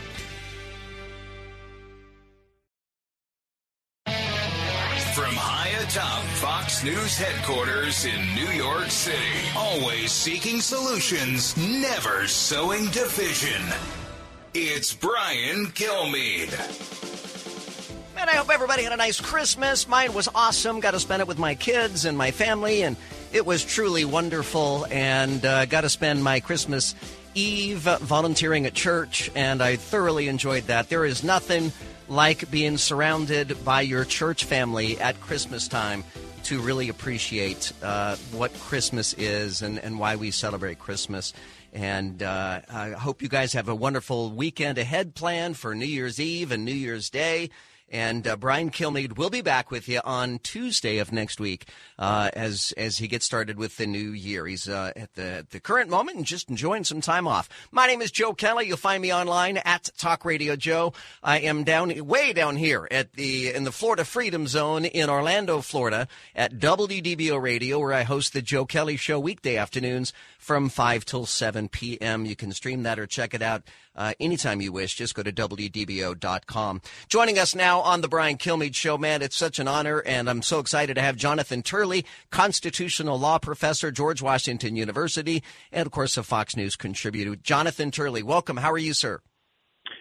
From high atop Fox News headquarters in New York City, always seeking solutions, never sowing division. It's Brian Kilmeade. Man, I hope everybody had a nice Christmas. Mine was awesome. Got to spend it with my kids and my family, and it was truly wonderful. And got to spend my Christmas Eve volunteering at church, and I thoroughly enjoyed that. There is nothing like being surrounded by your church family at Christmas time to really appreciate what Christmas is and why we celebrate Christmas. And I hope you guys have a wonderful weekend ahead planned for New Year's Eve and New Year's Day. And Brian Kilmeade will be back with you on Tuesday of next week as he gets started with the new year. He's at the current moment and just enjoying some time off. My name is Joe Kelly. You'll find me online at Talk Radio Joe. I am way down here in the Florida Freedom Zone in Orlando, Florida, at WDBO Radio, where I host the Joe Kelly Show weekday afternoons from 5 till 7 p.m. You can stream that or check it out anytime you wish. Just go to WDBO.com. Joining us now on the Brian Kilmeade Show, man, it's such an honor, and I'm so excited to have Jonathan Turley, constitutional law professor, George Washington University, and, of course, a Fox News contributor. Jonathan Turley, welcome. How are you, sir?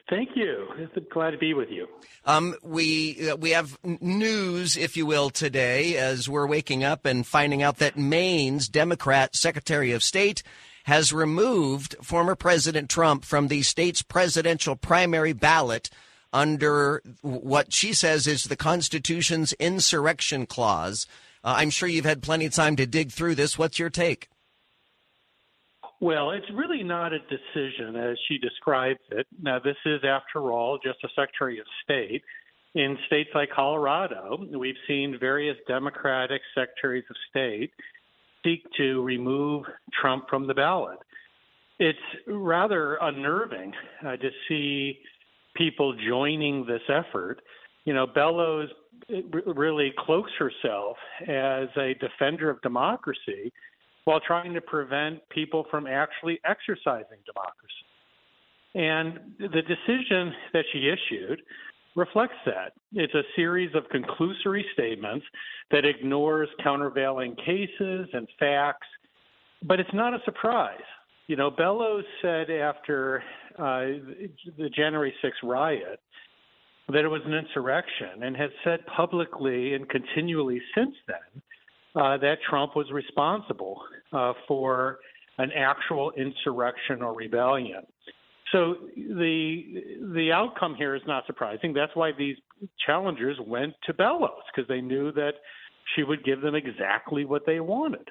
Thank you. Glad to be with you. We have news, if you will, today as we're waking up and finding out that Maine's Democrat Secretary of State has removed former President Trump from the state's presidential primary ballot under what she says is the Constitution's insurrection clause. I'm sure you've had plenty of time to dig through this. What's your take? Well, it's really not a decision as she describes it. Now, this is, after all, just a Secretary of State. In states like Colorado, we've seen various Democratic Secretaries of State seek to remove Trump from the ballot. It's rather unnerving to see people joining this effort. You know, Bellows really cloaks herself as a defender of democracy while trying to prevent people from actually exercising democracy. And the decision that she issued reflects that. It's a series of conclusory statements that ignores countervailing cases and facts, but it's not a surprise. You know, Bellows said after the January 6th riot that it was an insurrection and has said publicly and continually since then that Trump was responsible for an actual insurrection or rebellion. So the outcome here is not surprising. That's why these challengers went to Bellows, because they knew that she would give them exactly what they wanted.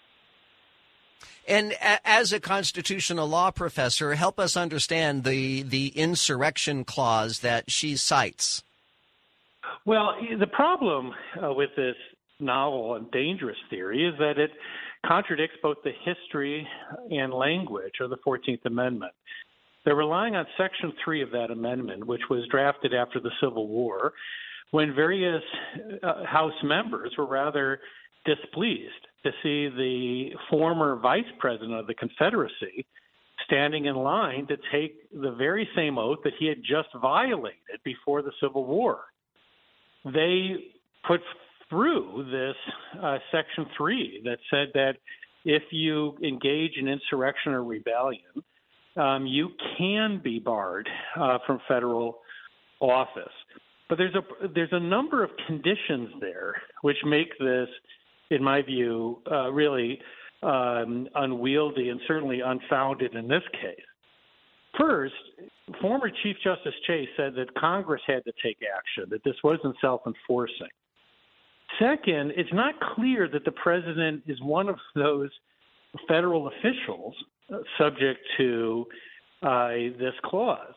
And as a constitutional law professor, help us understand the insurrection clause that she cites. Well, the problem with this novel and dangerous theory is that it contradicts both the history and language of the 14th Amendment. They're relying on Section 3 of that amendment, which was drafted after the Civil War, when various House members were rather displeased to see the former vice president of the Confederacy standing in line to take the very same oath that he had just violated before the Civil War. They put through this Section 3 that said that if you engage in insurrection or rebellion, you can be barred from federal office. But there's a number of conditions there which make this, in my view, really unwieldy and certainly unfounded in this case. First, former Chief Justice Chase said that Congress had to take action, that this wasn't self-enforcing. Second, it's not clear that the president is one of those federal officials subject to this clause.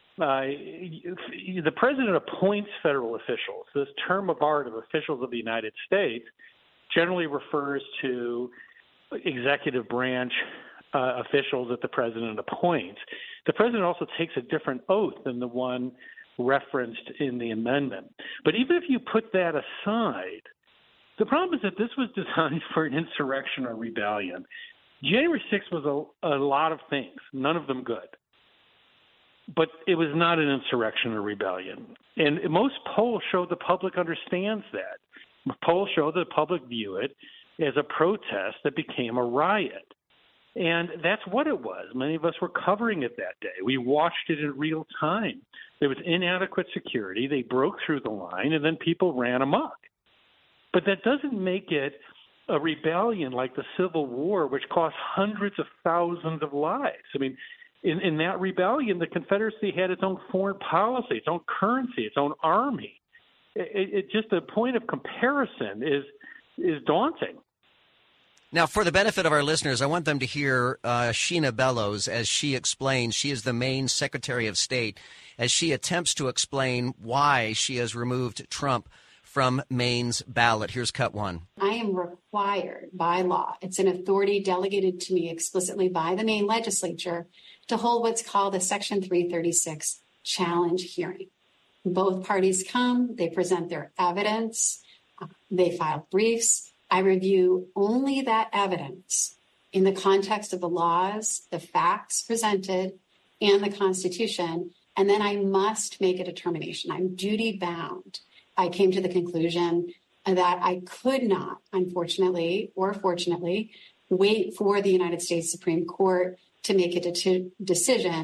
The president appoints federal officials. This term of art of officials of the United States generally refers to executive branch officials that the president appoints. The president also takes a different oath than the one referenced in the amendment. But even if you put that aside, the problem is that this was designed for an insurrection or rebellion. January 6th was a lot of things, none of them good. But it was not an insurrection or rebellion. And most polls show the public understands that. Polls show that the public view it as a protest that became a riot. And that's what it was. Many of us were covering it that day. We watched it in real time. There was inadequate security. They broke through the line, and then people ran amok. But that doesn't make it a rebellion like the Civil War, which cost hundreds of thousands of lives. I mean, in that rebellion, the Confederacy had its own foreign policy, its own currency, its own army. It just a point of comparison is daunting. Now, for the benefit of our listeners, I want them to hear Sheena Bellows as she explains. She is the Maine Secretary of State, as she attempts to explain why she has removed Trump from Maine's ballot. Here's cut one. I am required by law, it's an authority delegated to me explicitly by the Maine legislature, to hold what's called a Section 336 challenge hearing. Both parties come, they present their evidence, they file briefs. I review only that evidence in the context of the laws, the facts presented, and the Constitution, and then I must make a determination. I'm duty bound. I came to the conclusion that I could not, unfortunately or fortunately, wait for the United States Supreme Court to make a decision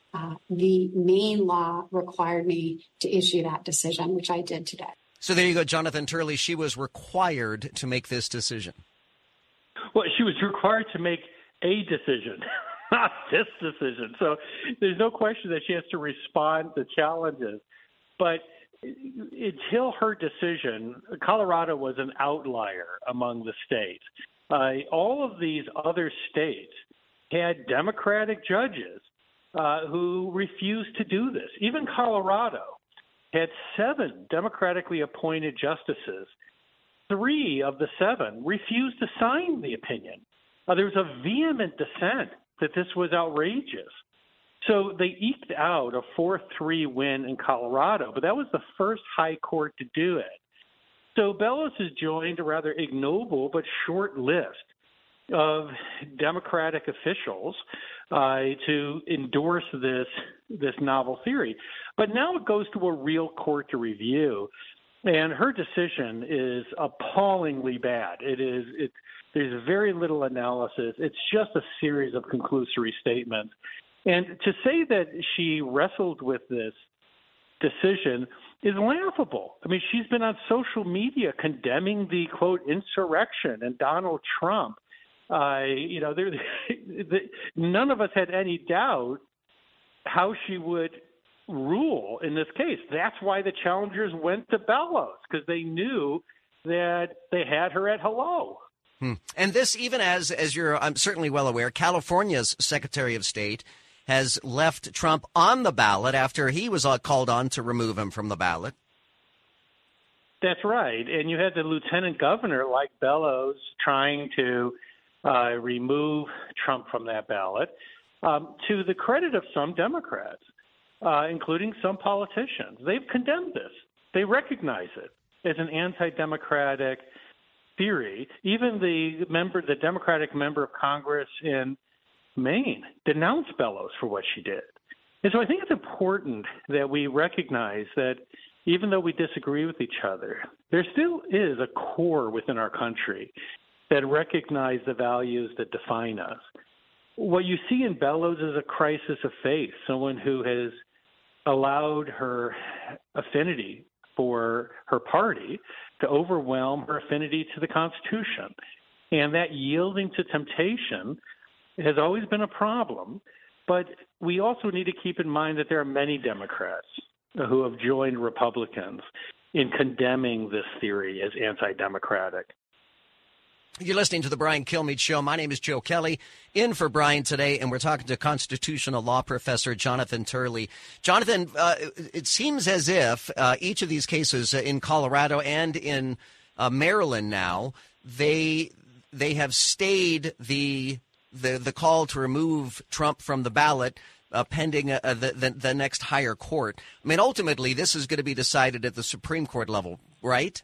the Maine law required me to issue that decision, which I did today. So there you go, Jonathan Turley. She was required to make this decision. Well, she was required to make a decision, not this decision. So there's no question that she has to respond to challenges. But until her decision, Colorado was an outlier among the states. All of these other states had Democratic judges who refused to do this. Even Colorado had 7 democratically appointed justices. 3 of the 7 refused to sign the opinion. There was a vehement dissent that this was outrageous. So they eked out a 4-3 win in Colorado, but that was the first high court to do it. So Bellows has joined a rather ignoble but short list of Democratic officials to endorse this novel theory. But now it goes to a real court to review, and her decision is appallingly bad. There's very little analysis. It's just a series of conclusory statements. And to say that she wrestled with this decision is laughable. I mean, she's been on social media condemning the, quote, insurrection and Donald Trump. None of us had any doubt how she would rule in this case. That's why the challengers went to Bellows, because they knew that they had her at hello. And this, even as I'm certainly well aware, California's Secretary of State has left Trump on the ballot after he was called on to remove him from the ballot. That's right. And you had the lieutenant governor, like Bellows, trying to remove Trump from that ballot, to the credit of some Democrats, including some politicians. They've condemned this. They recognize it as an anti-democratic theory. Even the Democratic member of Congress in Maine denounced Bellows for what she did. And so I think it's important that we recognize that even though we disagree with each other, there still is a core within our country that recognize the values that define us. What you see in Bellows is a crisis of faith, someone who has allowed her affinity for her party to overwhelm her affinity to the Constitution. And that yielding to temptation has always been a problem. But we also need to keep in mind that there are many Democrats who have joined Republicans in condemning this theory as anti-democratic. You're listening to the Brian Kilmeade Show. My name is Joe Kelly, in for Brian today, and we're talking to constitutional law professor Jonathan Turley. Jonathan, it seems as if each of these cases in Colorado and in Maryland now, they have stayed the call to remove Trump from the ballot pending the next higher court. I mean, ultimately, this is going to be decided at the Supreme Court level, right?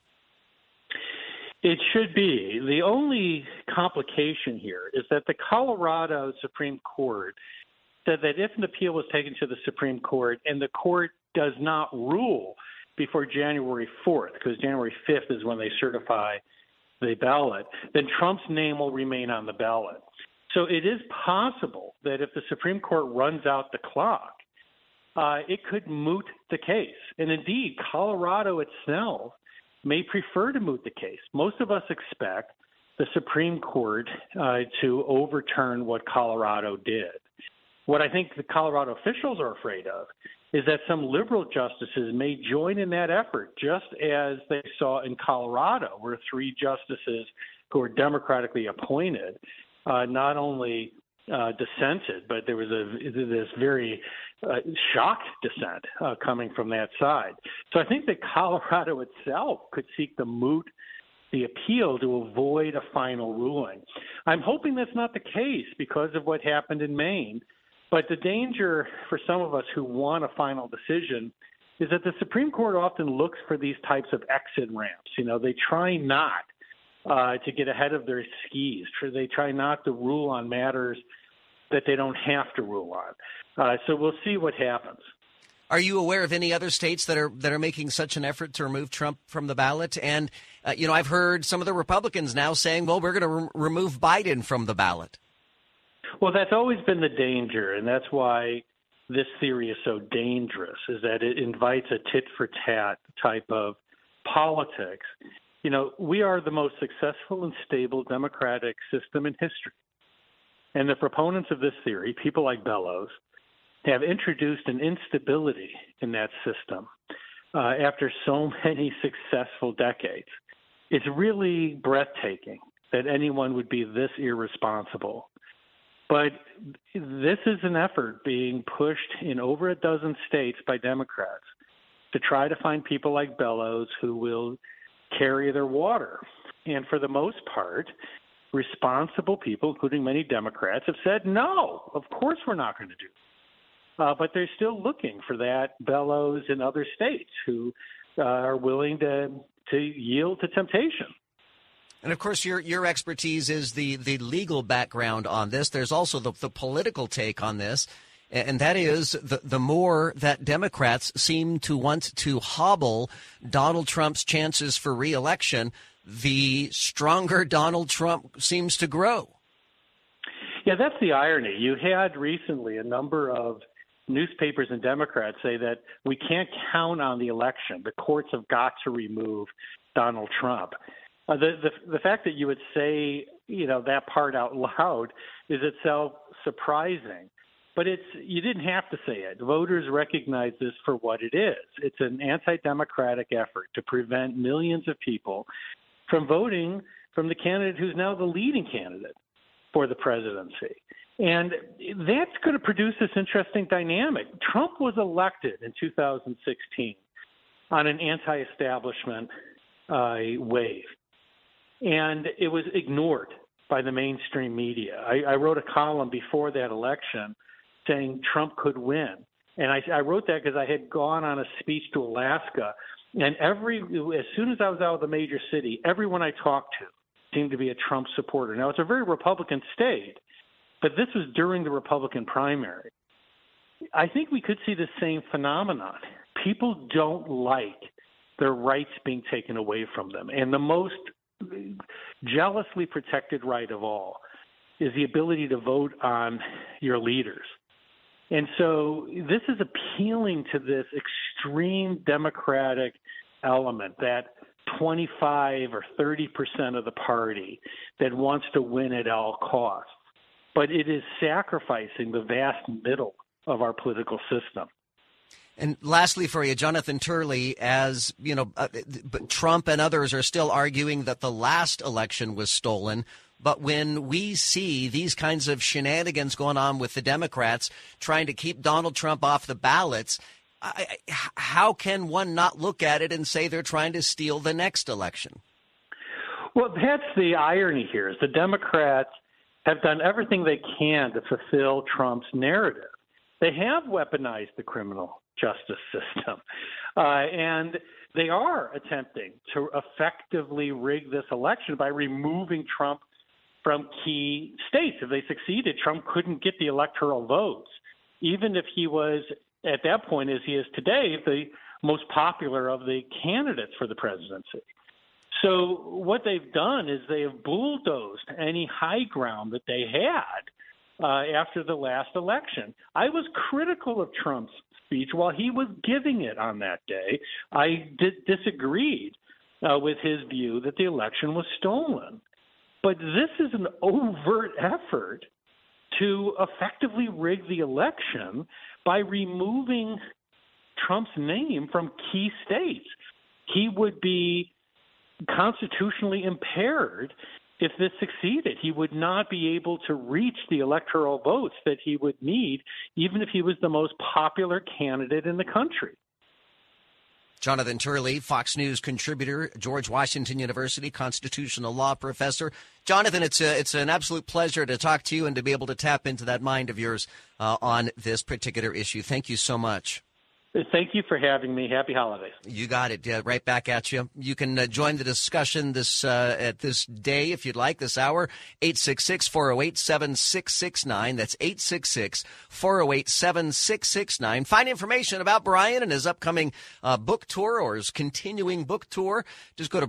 It should be. The only complication here is that the Colorado Supreme Court said that if an appeal was taken to the Supreme Court and the court does not rule before January 4th, because January 5th is when they certify the ballot, then Trump's name will remain on the ballot. So it is possible that if the Supreme Court runs out the clock, it could moot the case. And indeed, Colorado itself may prefer to moot the case. Most of us expect the Supreme Court to overturn what Colorado did. What I think the Colorado officials are afraid of is that some liberal justices may join in that effort, just as they saw in Colorado, where 3 justices who were democratically appointed not only dissented, but there was this very shocked dissent coming from that side. So I think that Colorado itself could seek to moot the appeal to avoid a final ruling. I'm hoping that's not the case because of what happened in Maine. But the danger for some of us who want a final decision is that the Supreme Court often looks for these types of exit ramps. You know, they try not to get ahead of their skis. They try not to rule on matters that they don't have to rule on. So we'll see what happens. Are you aware of any other states that are making such an effort to remove Trump from the ballot? And, I've heard some of the Republicans now saying, well, we're going to remove Biden from the ballot. Well, that's always been the danger, and that's why this theory is so dangerous is that it invites a tit-for-tat type of politics. You know, we are the most successful and stable democratic system in history. And the proponents of this theory, people like Bellows, have introduced an instability in that system after so many successful decades. It's really breathtaking that anyone would be this irresponsible. But this is an effort being pushed in over a dozen states by Democrats to try to find people like Bellows who will carry their water. And for the most part, responsible people, including many Democrats, have said, no, of course we're not going to do it. But they're still looking for that Bellows in other states who are willing to yield to temptation. And, of course, your expertise is the legal background on this. There's also the political take on this, and that is the more that Democrats seem to want to hobble Donald Trump's chances for re-election, the stronger Donald Trump seems to grow. Yeah, that's the irony. You had recently a number of newspapers and Democrats say that we can't count on the election. The courts have got to remove Donald Trump. The fact that you would say, you know, that part out loud is itself surprising. But you didn't have to say it. Voters recognize this for what it is. It's an anti-democratic effort to prevent millions of people from voting from the candidate who's now the leading candidate for the presidency. And that's going to produce this interesting dynamic. Trump was elected in 2016 on an anti-establishment wave. And it was ignored by the mainstream media. I wrote a column before that election saying Trump could win. And I wrote that because I had gone on a speech to Alaska. And as soon as I was out of the major city, everyone I talked to seemed to be a Trump supporter. Now, it's a very Republican state, but this was during the Republican primary. I think we could see the same phenomenon. People don't like their rights being taken away from them. And the most jealously protected right of all is the ability to vote on your leaders. And so this is appealing to this extreme Democratic element, that 25 or 30% of the party that wants to win at all costs. But it is sacrificing the vast middle of our political system. And lastly for you, Jonathan Turley, as you know, Trump and others are still arguing that the last election was stolen. But when we see these kinds of shenanigans going on with the Democrats trying to keep Donald Trump off the ballots, how can one not look at it and say they're trying to steal the next election? Well, that's the irony here, is the Democrats have done everything they can to fulfill Trump's narrative. They have weaponized the criminal justice system, and they are attempting to effectively rig this election by removing Trump from key states. If they succeeded, Trump couldn't get the electoral votes, even if he was, at that point, as he is today, the most popular of the candidates for the presidency. So what they've done is they have bulldozed any high ground that they had after the last election. I was critical of Trump's speech while he was giving it on that day. I disagreed with his view that the election was stolen. But this is an overt effort to effectively rig the election by removing Trump's name from key states. He would be constitutionally impaired if this succeeded. He would not be able to reach the electoral votes that he would need, even if he was the most popular candidate in the country. Jonathan Turley, Fox News contributor, George Washington University constitutional law professor. Jonathan, it's an absolute pleasure to talk to you and to be able to tap into that mind of yours on this particular issue. Thank you so much. Thank you for having me. Happy holidays. You got it. Right back at you. You can join the discussion at this day if you'd like, this hour, 866-408-7669. That's 866-408-7669. Find information about Brian and his upcoming book tour or his continuing book tour. Just go to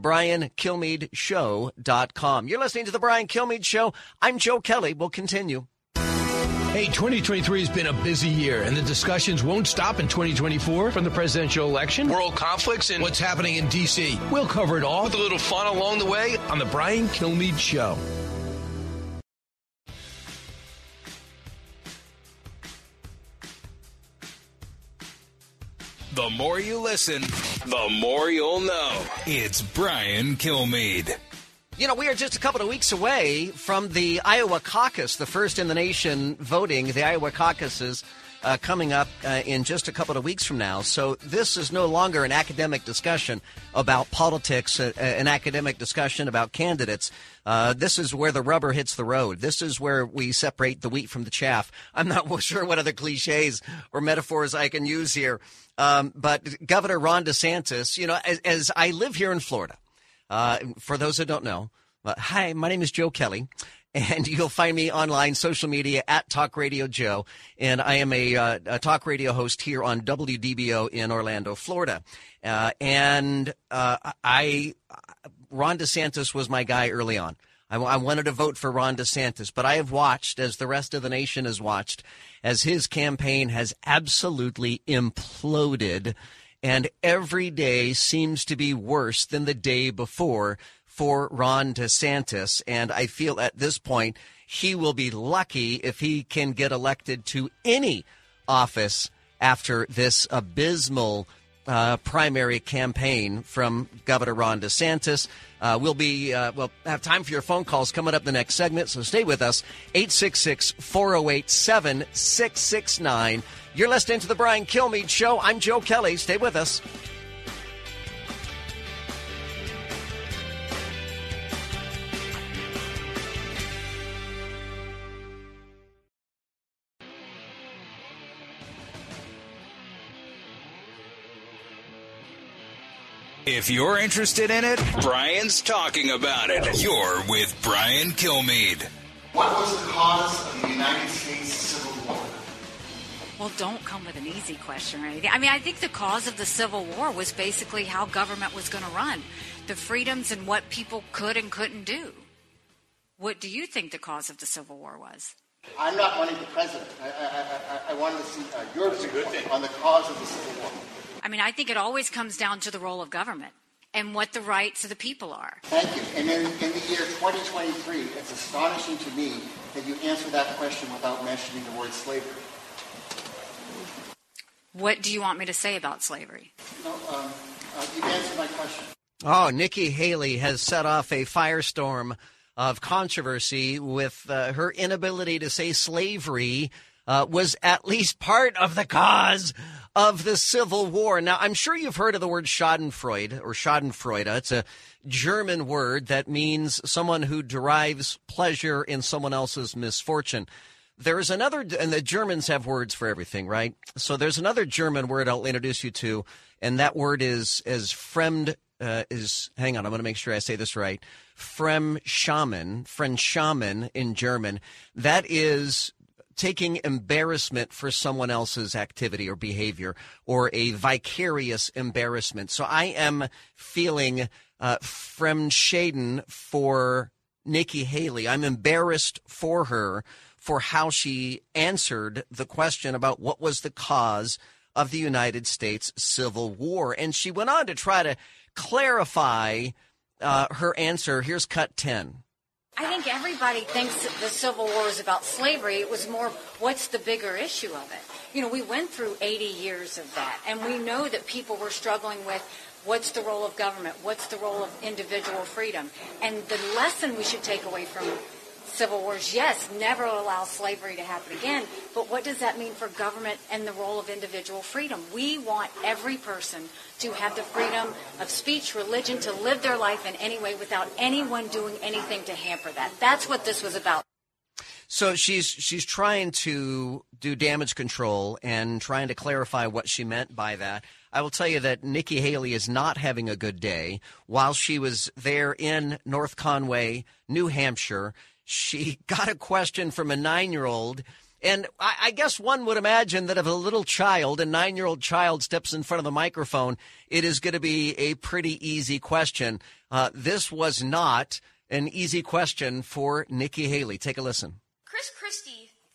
BrianKilmeadeShow.com. You're listening to The Brian Kilmeade Show. I'm Joe Kelly. We'll continue. Hey, 2023 has been a busy year, and the discussions won't stop in 2024 from the presidential election, world conflicts, and what's happening in D.C. We'll cover it all with a little fun along the way on The Brian Kilmeade Show. The more you listen, the more you'll know. It's Brian Kilmeade. You know, we are just a couple of weeks away from the Iowa caucus, the first in the nation voting. The Iowa caucus is coming up in just a couple of weeks from now. So this is no longer an academic discussion about politics, an academic discussion about candidates. This is where the rubber hits the road. This is where we separate the wheat from the chaff. I'm not sure what other cliches or metaphors I can use here. But Governor Ron DeSantis, you know, as I live here in Florida, for those that don't know, hi, my name is Joe Kelly, and you'll find me online, social media, at Talk Radio Joe, and I am a talk radio host here on WDBO in Orlando, Florida. Ron DeSantis was my guy early on. I wanted to vote for Ron DeSantis, but I have watched, as the rest of the nation has watched, as his campaign has absolutely imploded, and every day seems to be worse than the day before for Ron DeSantis. And I feel at this point he will be lucky if he can get elected to any office after this abysmal primary campaign from Governor Ron DeSantis. We'll have time for your phone calls coming up the next segment, so stay with us. 866-408-7669. You're listening to The Brian Kilmeade Show. I'm Joe Kelly. Stay with us. If you're interested in it, Brian's talking about it. You're with Brian Kilmeade. What was the cause of the United States Civil War? Well, don't come with an easy question or anything. I mean, I think the cause of the Civil War was basically how government was going to run, the freedoms and what people could and couldn't do. What do you think the cause of the Civil War was? I'm not running for president. I wanted to see your viewpoint on the cause of the Civil War. I mean, I think it always comes down to the role of government and what the rights of the people are. Thank you. And in the year 2023, it's astonishing to me that you answer that question without mentioning the word slavery. What do you want me to say about slavery? No, you answered my question. Oh, Nikki Haley has set off a firestorm of controversy with her inability to say slavery was at least part of the cause of the Civil War. Now, I'm sure you've heard of the word Schadenfreude or Schadenfreude. It's a German word that means someone who derives pleasure in someone else's misfortune. There's another, and the Germans have words for everything, right? So there's another German word I'll introduce you to, and that word is hang on, I'm going to make sure I say this right. Fremdschämen in German. That is taking embarrassment for someone else's activity or behavior, or a vicarious embarrassment. So I am feeling Fremdschäden for Nikki Haley. I'm embarrassed for her for how she answered the question about what was the cause of the United States Civil War. And she went on to try to clarify her answer. Here's cut 10. I think everybody thinks that the Civil War is about slavery. It was more, what's the bigger issue of it? You know, we went through 80 years of that, and we know that people were struggling with what's the role of government, what's the role of individual freedom. And the lesson we should take away from Civil Wars, yes, never allow slavery to happen again, but what does that mean for government and the role of individual freedom? We want every person to have the freedom of speech, religion, to live their life in any way without anyone doing anything to hamper that. That's what this was about. So she's trying to do damage control and trying to clarify what she meant by that. I will tell you that Nikki Haley is not having a good day. While she was there in North Conway, New Hampshire, she got a question from a 9-year-old. And I guess one would imagine that if a little child, a 9-year-old child, steps in front of the microphone, it is going to be a pretty easy question. This was not an easy question for Nikki Haley. Take a listen. Chris Christie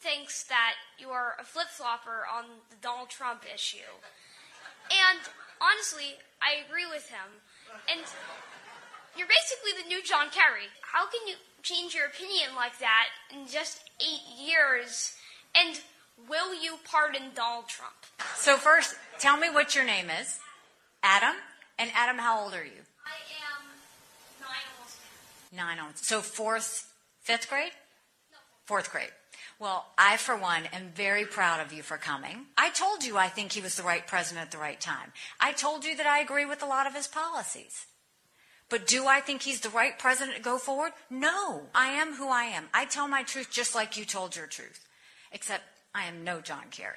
thinks that you're a flip-flopper on the Donald Trump issue. And honestly, I agree with him. And you're basically the new John Kerry. How can you change your opinion like that in just 8 years? And will you pardon Donald Trump? So first, tell me what your name is. Adam? And Adam, how old are you? I am 9 almost 10. 9 almost. So fifth grade? No. 4th grade. Well, I, for one, am very proud of you for coming. I told you I think he was the right president at the right time. I told you that I agree with a lot of his policies. But do I think he's the right president to go forward? No. I am who I am. I tell my truth just like you told your truth. Except I am no John Kerry.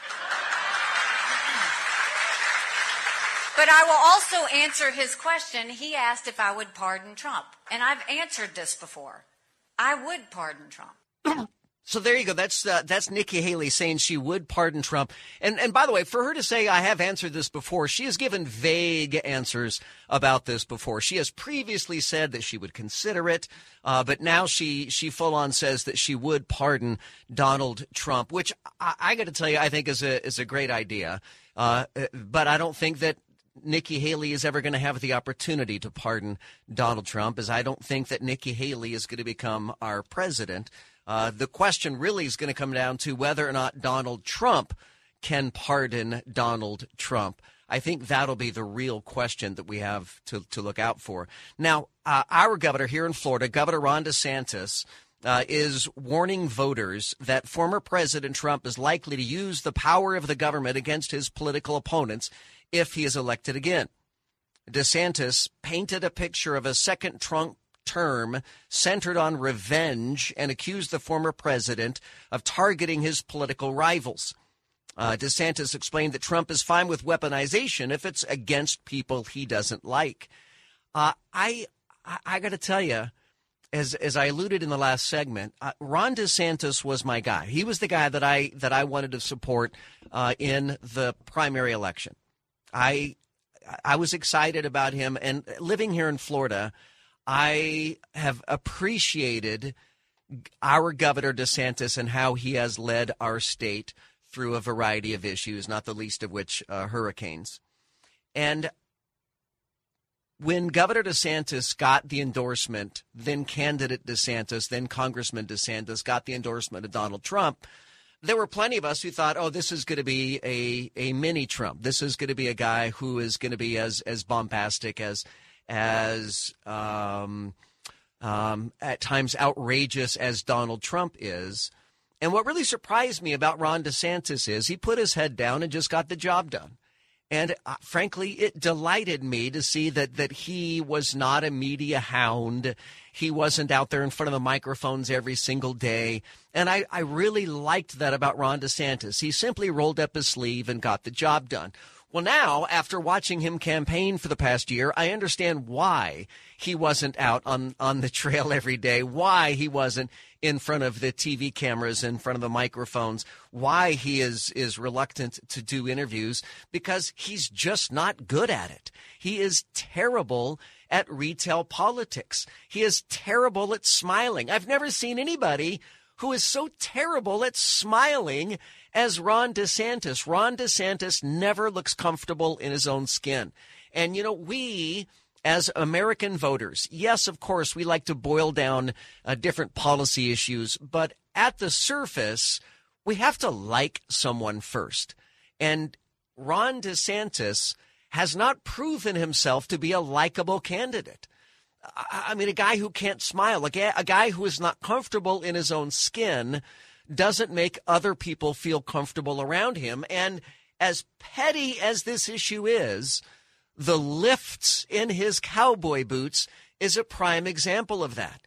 But I will also answer his question. He asked if I would pardon Trump. And I've answered this before. I would pardon Trump. So there you go. That's Nikki Haley saying she would pardon Trump. And by the way, for her to say I have answered this before, she has given vague answers about this before. She has previously said that she would consider it, but now she full on says that she would pardon Donald Trump, which I got to tell you I think is a great idea. But I don't think that Nikki Haley is ever going to have the opportunity to pardon Donald Trump, as I don't think that Nikki Haley is going to become our president. The question really is going to come down to whether or not Donald Trump can pardon Donald Trump. I think that'll be the real question that we have to look out for. Now, our governor here in Florida, Governor Ron DeSantis, is warning voters that former President Trump is likely to use the power of the government against his political opponents if he is elected again. DeSantis painted a picture of a second Trump term centered on revenge and accused the former president of targeting his political rivals. DeSantis explained that Trump is fine with weaponization if it's against people he doesn't like. I got to tell you, as I alluded in the last segment, Ron DeSantis was my guy. He was the guy that I wanted to support in the primary election. I was excited about him, and living here in Florida, I have appreciated our Governor DeSantis and how he has led our state through a variety of issues, not the least of which hurricanes. And when Governor DeSantis got the endorsement, then candidate DeSantis, then Congressman DeSantis got the endorsement of Donald Trump, there were plenty of us who thought, oh, this is going to be a mini Trump. This is going to be a guy who is going to be as bombastic as at times outrageous as Donald Trump is. And what really surprised me about Ron DeSantis is he put his head down and just got the job done. And frankly, it delighted me to see that he was not a media hound. He wasn't out there in front of the microphones every single day. And I really liked that about Ron DeSantis. He simply rolled up his sleeve and got the job done. Well, now, after watching him campaign for the past year, I understand why he wasn't out on the trail every day, why he wasn't in front of the TV cameras, in front of the microphones, why he is reluctant to do interviews, because he's just not good at it. He is terrible at retail politics. He is terrible at smiling. I've never seen anybody who is so terrible at smiling as Ron DeSantis. Ron DeSantis never looks comfortable in his own skin. And, you know, we as American voters, yes, of course, we like to boil down different policy issues, but at the surface, we have to like someone first. And Ron DeSantis has not proven himself to be a likable candidate. I mean, a guy who can't smile, a guy who is not comfortable in his own skin doesn't make other people feel comfortable around him. And as petty as this issue is, the lifts in his cowboy boots is a prime example of that.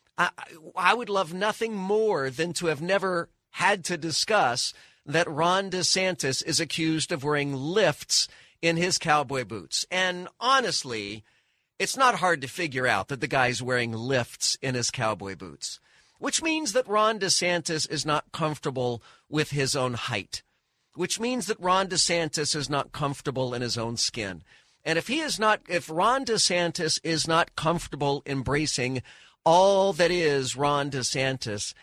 I would love nothing more than to have never had to discuss that Ron DeSantis is accused of wearing lifts in his cowboy boots. And honestly, it's not hard to figure out that the guy's wearing lifts in his cowboy boots, which means that Ron DeSantis is not comfortable with his own height, which means that Ron DeSantis is not comfortable in his own skin. And if Ron DeSantis is not comfortable embracing all that is Ron DeSantis,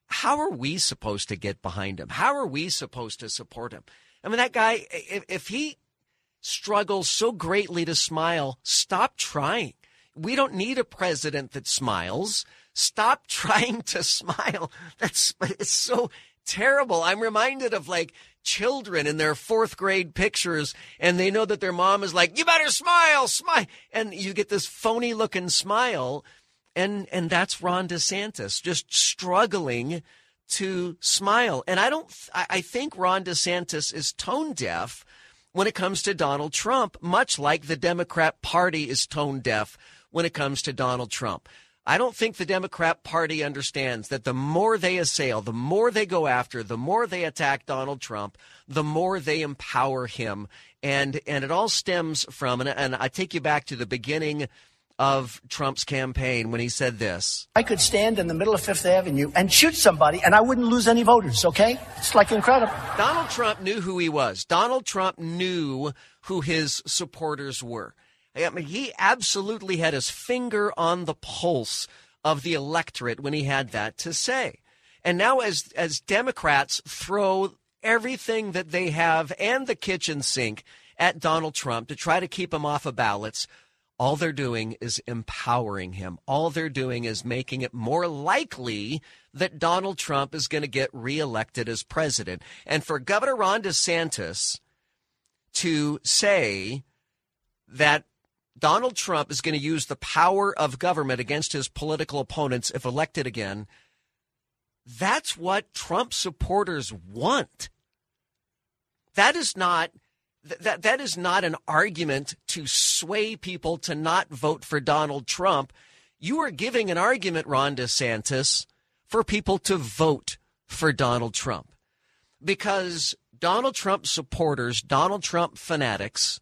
how are we supposed to get behind him? How are we supposed to support him? I mean, that guy, if he struggles so greatly to smile, stop trying. We don't need a president that smiles. Stop trying to smile. It's so terrible. I'm reminded of like children in their 4th grade pictures, and they know that their mom is like, you better smile, smile. And you get this phony looking smile. And that's Ron DeSantis just struggling to smile. And I think Ron DeSantis is tone deaf when it comes to Donald Trump, much like the Democrat Party is tone deaf when it comes to Donald Trump. I don't think the Democrat Party understands that the more they assail, the more they go after, the more they attack Donald Trump, the more they empower him. And it all stems from, and I take you back to the beginning of Trump's campaign when he said this. I could stand in the middle of Fifth Avenue and shoot somebody and I wouldn't lose any voters, okay? It's like incredible. Donald Trump knew who he was. Donald Trump knew who his supporters were. I mean, he absolutely had his finger on the pulse of the electorate when he had that to say. And now as Democrats throw everything that they have and the kitchen sink at Donald Trump to try to keep him off of ballots, all they're doing is empowering him. All they're doing is making it more likely that Donald Trump is going to get reelected as president. And for Governor Ron DeSantis to say that Donald Trump is going to use the power of government against his political opponents if elected again, that's what Trump supporters want. That is not an argument to sway people to not vote for Donald Trump. You are giving an argument, Ron DeSantis, for people to vote for Donald Trump. Because Donald Trump supporters, Donald Trump fanatics,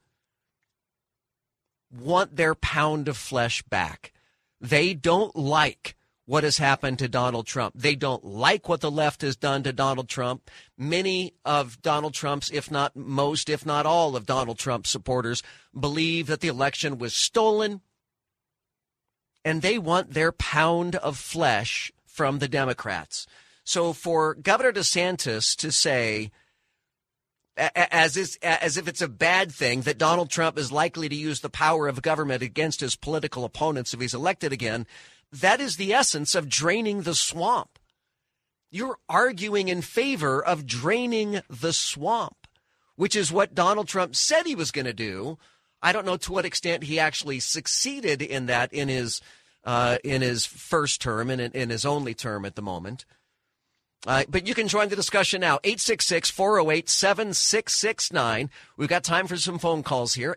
want their pound of flesh back. They don't like what has happened to Donald Trump. They don't like what the left has done to Donald Trump. Many of Donald Trump's, if not most, if not all of Donald Trump's supporters believe that the election was stolen, and they want their pound of flesh from the Democrats. So for Governor DeSantis to say, as if it's a bad thing that Donald Trump is likely to use the power of government against his political opponents if he's elected again, that is the essence of draining the swamp. You're arguing in favor of draining the swamp, which is what Donald Trump said he was going to do. I don't know to what extent he actually succeeded in that in his first term and in his only term at the moment. But you can join the discussion now. 866-408-7669. We've got time for some phone calls here.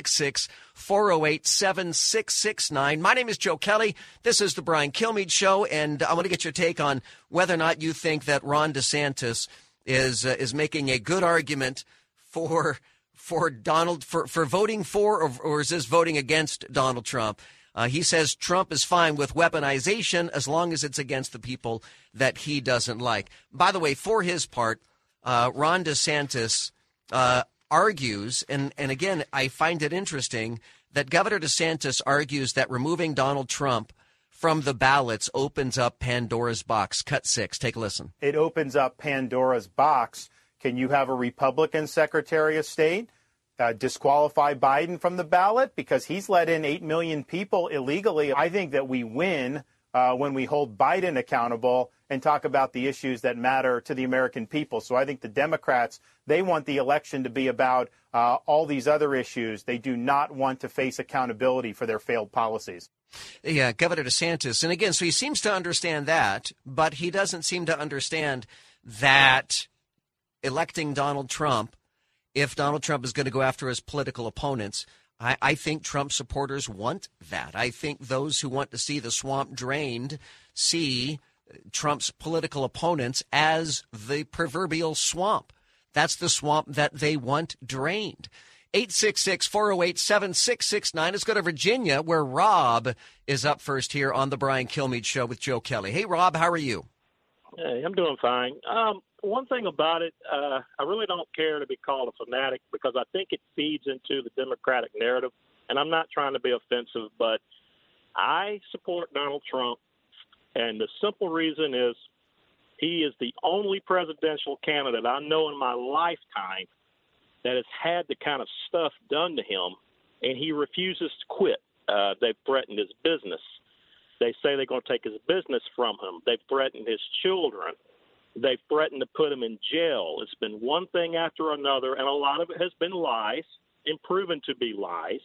866-408-7669. My name is Joe Kelly. This is the Brian Kilmeade Show, and I want to get your take on whether or not you think that Ron DeSantis is making a good argument for voting for, or is this voting against Donald Trump? He says Trump is fine with weaponization as long as it's against the people that he doesn't like. By the way, for his part, Ron DeSantis argues, and again, I find it interesting that Governor DeSantis argues that removing Donald Trump from the ballots opens up Pandora's box. Cut 6. Take a listen. It opens up Pandora's box. Can you have a Republican Secretary of State disqualify Biden from the ballot because he's let in 8 million people illegally? I think that we win when we hold Biden accountable and talk about the issues that matter to the American people. So I think the Democrats, they want the election to be about all these other issues. They do not want to face accountability for their failed policies. Yeah, Governor DeSantis. And again, so he seems to understand that, but he doesn't seem to understand that electing Donald Trump, if Donald Trump is going to go after his political opponents, I think Trump supporters want that. I think those who want to see the swamp drained see Trump's political opponents as the proverbial swamp. That's the swamp that they want drained. 866-408-7669. Let's go to Virginia, where Rob is up first here on the Brian Kilmeade Show with Joe Kelly. Hey, Rob, how are you? Hey, I'm doing fine. One thing about it, I really don't care to be called a fanatic because I think it feeds into the Democratic narrative. And I'm not trying to be offensive, but I support Donald Trump. And the simple reason is He is the only presidential candidate I know in my lifetime that has had the kind of stuff done to him, and he refuses to quit. They've threatened his business. They say they're going to take his business from him. They've threatened his children. They've threatened to put him in jail. It's been one thing after another, and a lot of it has been lies and proven to be lies.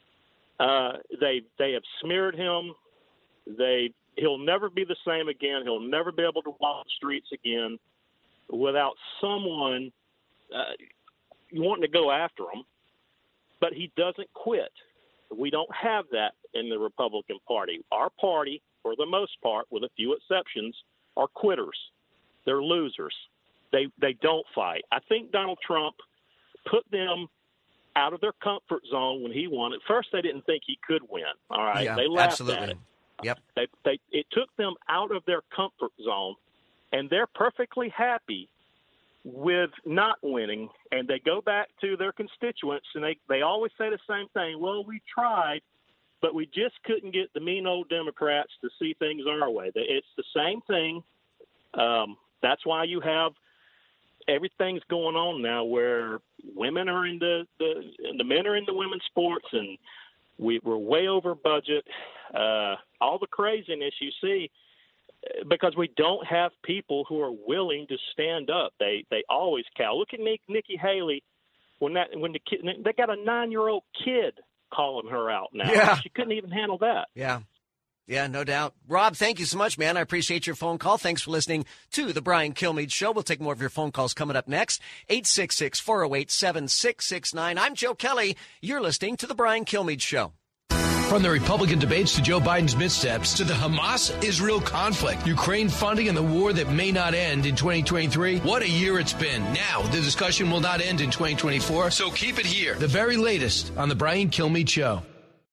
They have smeared him. He'll never be the same again. He'll never be able to walk the streets again without someone wanting to go after him. But he doesn't quit. We don't have that in the Republican Party. Our party, for the most part, with a few exceptions, are quitters. They're losers. They don't fight. I think Donald Trump put them out of their comfort zone when he won. At first, they didn't think he could win. All right, yeah, they laughed absolutely. at it. Yep. It took them out of their comfort zone, and they're perfectly happy with not winning. And they go back to their constituents, and they always say the same thing. Well, we tried, but we just couldn't get the mean old Democrats to see things our way. It's the same thing. That's why you have everything's going on now where women are in the men are in the women's sports, and we're way over budget. All the craziness you see because we don't have people who are willing to stand up. They always cow. Look at Nikki Haley when the kid, they got a 9-year-old kid calling her out now. Yeah. She couldn't even handle that. Yeah, no doubt. Rob, thank you so much, man. I appreciate your phone call. Thanks for listening to the Brian Kilmeade Show. We'll take more of your phone calls coming up next. 866-408-7669. I'm Joe Kelly. You're listening to the Brian Kilmeade Show. From the Republican debates to Joe Biden's missteps to the Hamas-Israel conflict, Ukraine funding, and the war that may not end in 2023, what a year it's been. Now, the discussion will not end in 2024, so keep it here. The very latest on the Brian Kilmeade Show.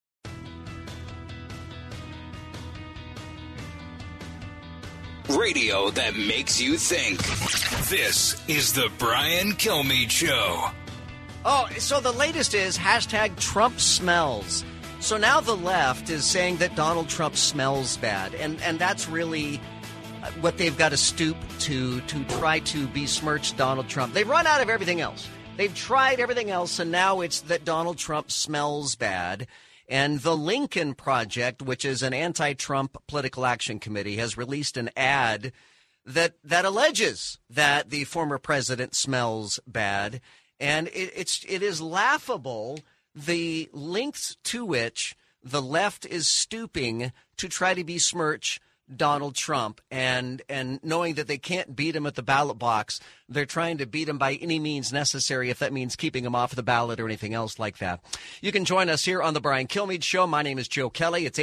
Radio that makes you think. This is the Brian Kilmeade Show. Oh, so the latest is hashtag Trump smells. So now the left is saying that Donald Trump smells bad, and that's really what they've got to stoop to try to besmirch Donald Trump. They've run out of everything else. They've tried everything else, and now it's that Donald Trump smells bad. And the Lincoln Project, which is an anti-Trump political action committee, has released an ad that alleges that the former president smells bad. And it is laughable, the lengths to which the left is stooping to try to besmirch Donald Trump, and knowing that they can't beat him at the ballot box, they're trying to beat him by any means necessary, if that means keeping him off the ballot or anything else like that. You can join us here on the Brian Kilmeade Show. My name is Joe Kelly. It's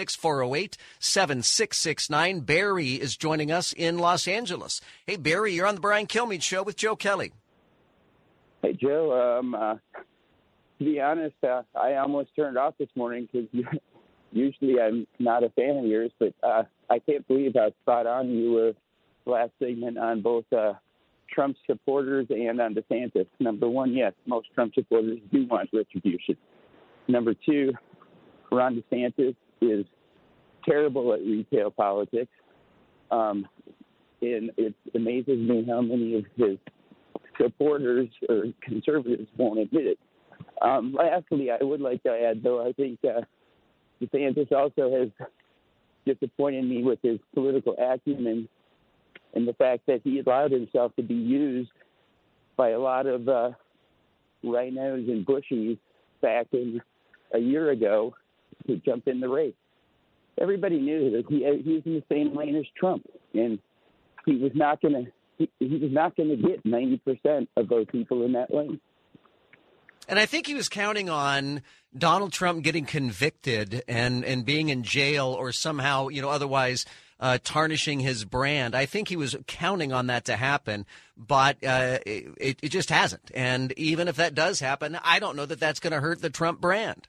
866-408-7669. Barry is joining us in Los Angeles. Hey, Barry, you're on the Brian Kilmeade Show with Joe Kelly. Hey, Joe. To be honest, I almost turned off this morning because usually I'm not a fan of yours, but I can't believe how spot on you were last segment on both Trump supporters and on DeSantis. Number one, yes, most Trump supporters do want retribution. Number two, Ron DeSantis is terrible at retail politics. And it amazes me how many of his supporters or conservatives won't admit it. Lastly, I would like to add, though, I think DeSantis also has disappointed me with his political acumen and the fact that he allowed himself to be used by a lot of rhinos and bushies back in a year ago to jump in the race. Everybody knew that he was in the same lane as Trump, and he was not going to get 90% of those people in that lane. And I think he was counting on Donald Trump getting convicted and being in jail or somehow, otherwise tarnishing his brand. I think he was counting on that to happen, but it just hasn't. And even if that does happen, I don't know that that's going to hurt the Trump brand.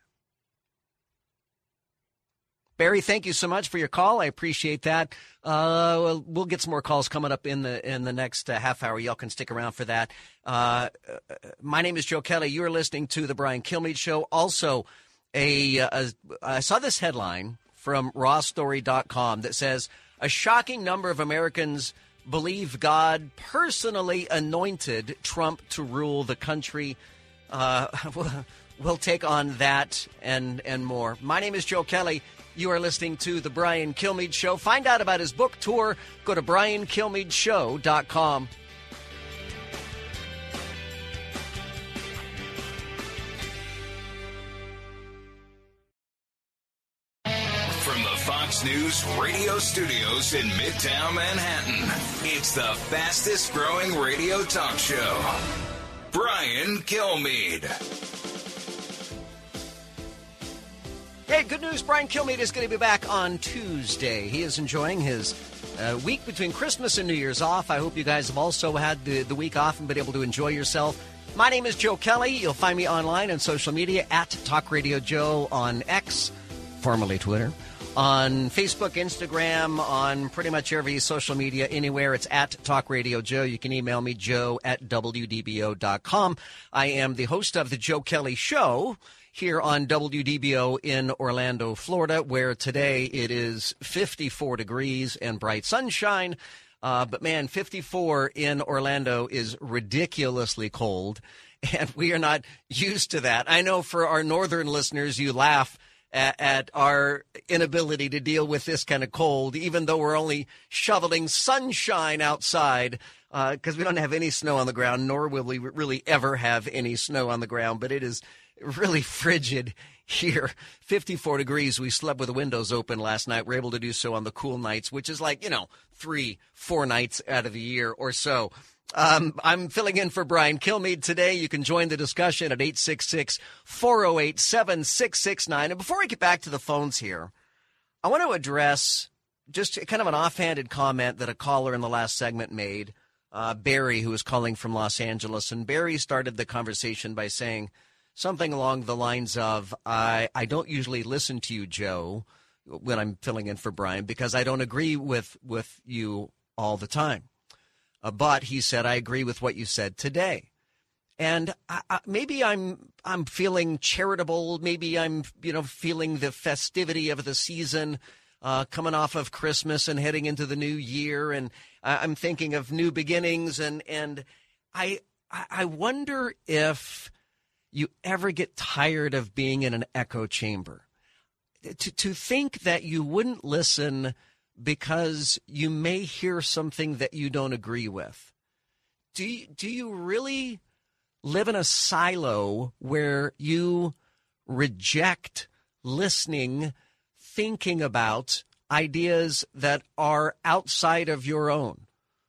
Barry, thank you so much for your call. I appreciate that. We'll get some more calls coming up in the next half hour. Y'all can stick around for that. My name is Joe Kelly. You are listening to the Brian Kilmeade Show. Also, I saw this headline from rawstory.com that says a shocking number of Americans believe God personally anointed Trump to rule the country. We'll take on that and more. My name is Joe Kelly. You are listening to The Brian Kilmeade Show. Find out about his book tour. Go to briankilmeadshow.com. From the Fox News radio studios in Midtown Manhattan, it's the fastest growing radio talk show. Brian Kilmeade. Hey, good news. Brian Kilmeade is going to be back on Tuesday. He is enjoying his week between Christmas and New Year's off. I hope you guys have also had the week off and been able to enjoy yourself. My name is Joe Kelly. You'll find me online on social media at Talk Radio Joe on X, formerly Twitter, on Facebook, Instagram, on pretty much every social media, anywhere. It's at Talk Radio Joe. You can email me, joe@wdbo.com. I am the host of The Joe Kelly Show here on WDBO in Orlando, Florida, where today it is 54 degrees and bright sunshine. But, man, 54 in Orlando is ridiculously cold, and we are not used to that. I know for our northern listeners, you laugh at our inability to deal with this kind of cold, even though we're only shoveling sunshine outside because we don't have any snow on the ground, nor will we really ever have any snow on the ground. But it is really frigid here. 54 degrees. We slept with the windows open last night. We're able to do so on the cool nights, which is like, 3-4 nights out of the year or so. I'm filling in for Brian Kilmeade today. You can join the discussion at 866-408-7669. And before we get back to the phones here, I want to address just kind of an offhanded comment that a caller in the last segment made, Barry, who was calling from Los Angeles. And Barry started the conversation by saying something along the lines of, I don't usually listen to you, Joe, when I'm filling in for Brian, because I don't agree with you all the time. But he said, I agree with what you said today. And maybe I'm feeling charitable. Maybe I'm, feeling the festivity of the season, coming off of Christmas and heading into the new year. And I'm thinking of new beginnings. And I wonder if you ever get tired of being in an echo chamber. To think that you wouldn't listen because you may hear something that you don't agree with. Do you really live in a silo where you reject listening, thinking about ideas that are outside of your own?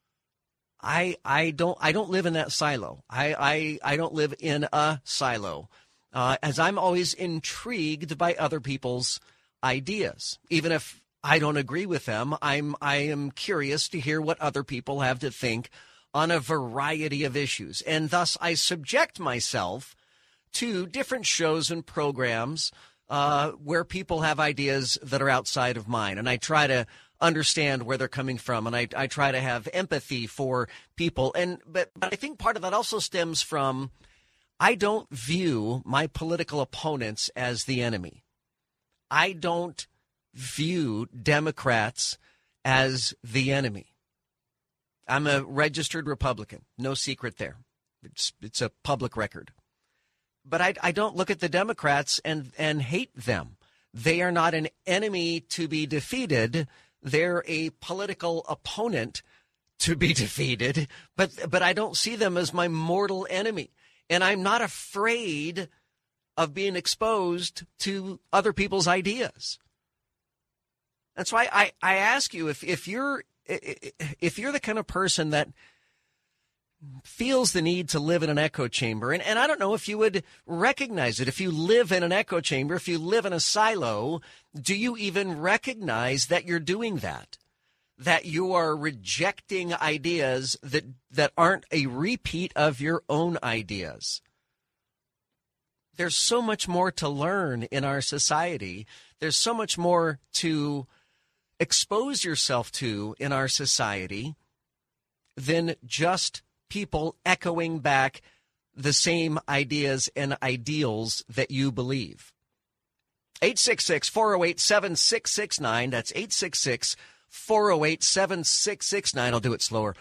I don't live in that silo. I don't live in a silo, as I'm always intrigued by other people's ideas, even if I don't agree with them. I am curious to hear what other people have to think on a variety of issues. And thus I subject myself to different shows and programs where people have ideas that are outside of mine. And I try to understand where they're coming from. And I try to have empathy for people. But I think part of that also stems from I don't view my political opponents as the enemy. I don't view Democrats as the enemy. I'm a registered Republican. No secret there. It's a public record. But I don't look at the Democrats and hate them. They are not an enemy to be defeated. They're a political opponent to be defeated. But I don't see them as my mortal enemy. And I'm not afraid of being exposed to other people's ideas. That's why I ask you if you're the kind of person that feels the need to live in an echo chamber, and I don't know if you would recognize it. If you live in an echo chamber, if you live in a silo, do you even recognize that you're doing that? That you are rejecting ideas that aren't a repeat of your own ideas? There's so much more to learn in our society. There's so much more to expose yourself to in our society than just people echoing back the same ideas and ideals that you believe. 866-408-7669. That's 866-408-7669. I'll do it slower.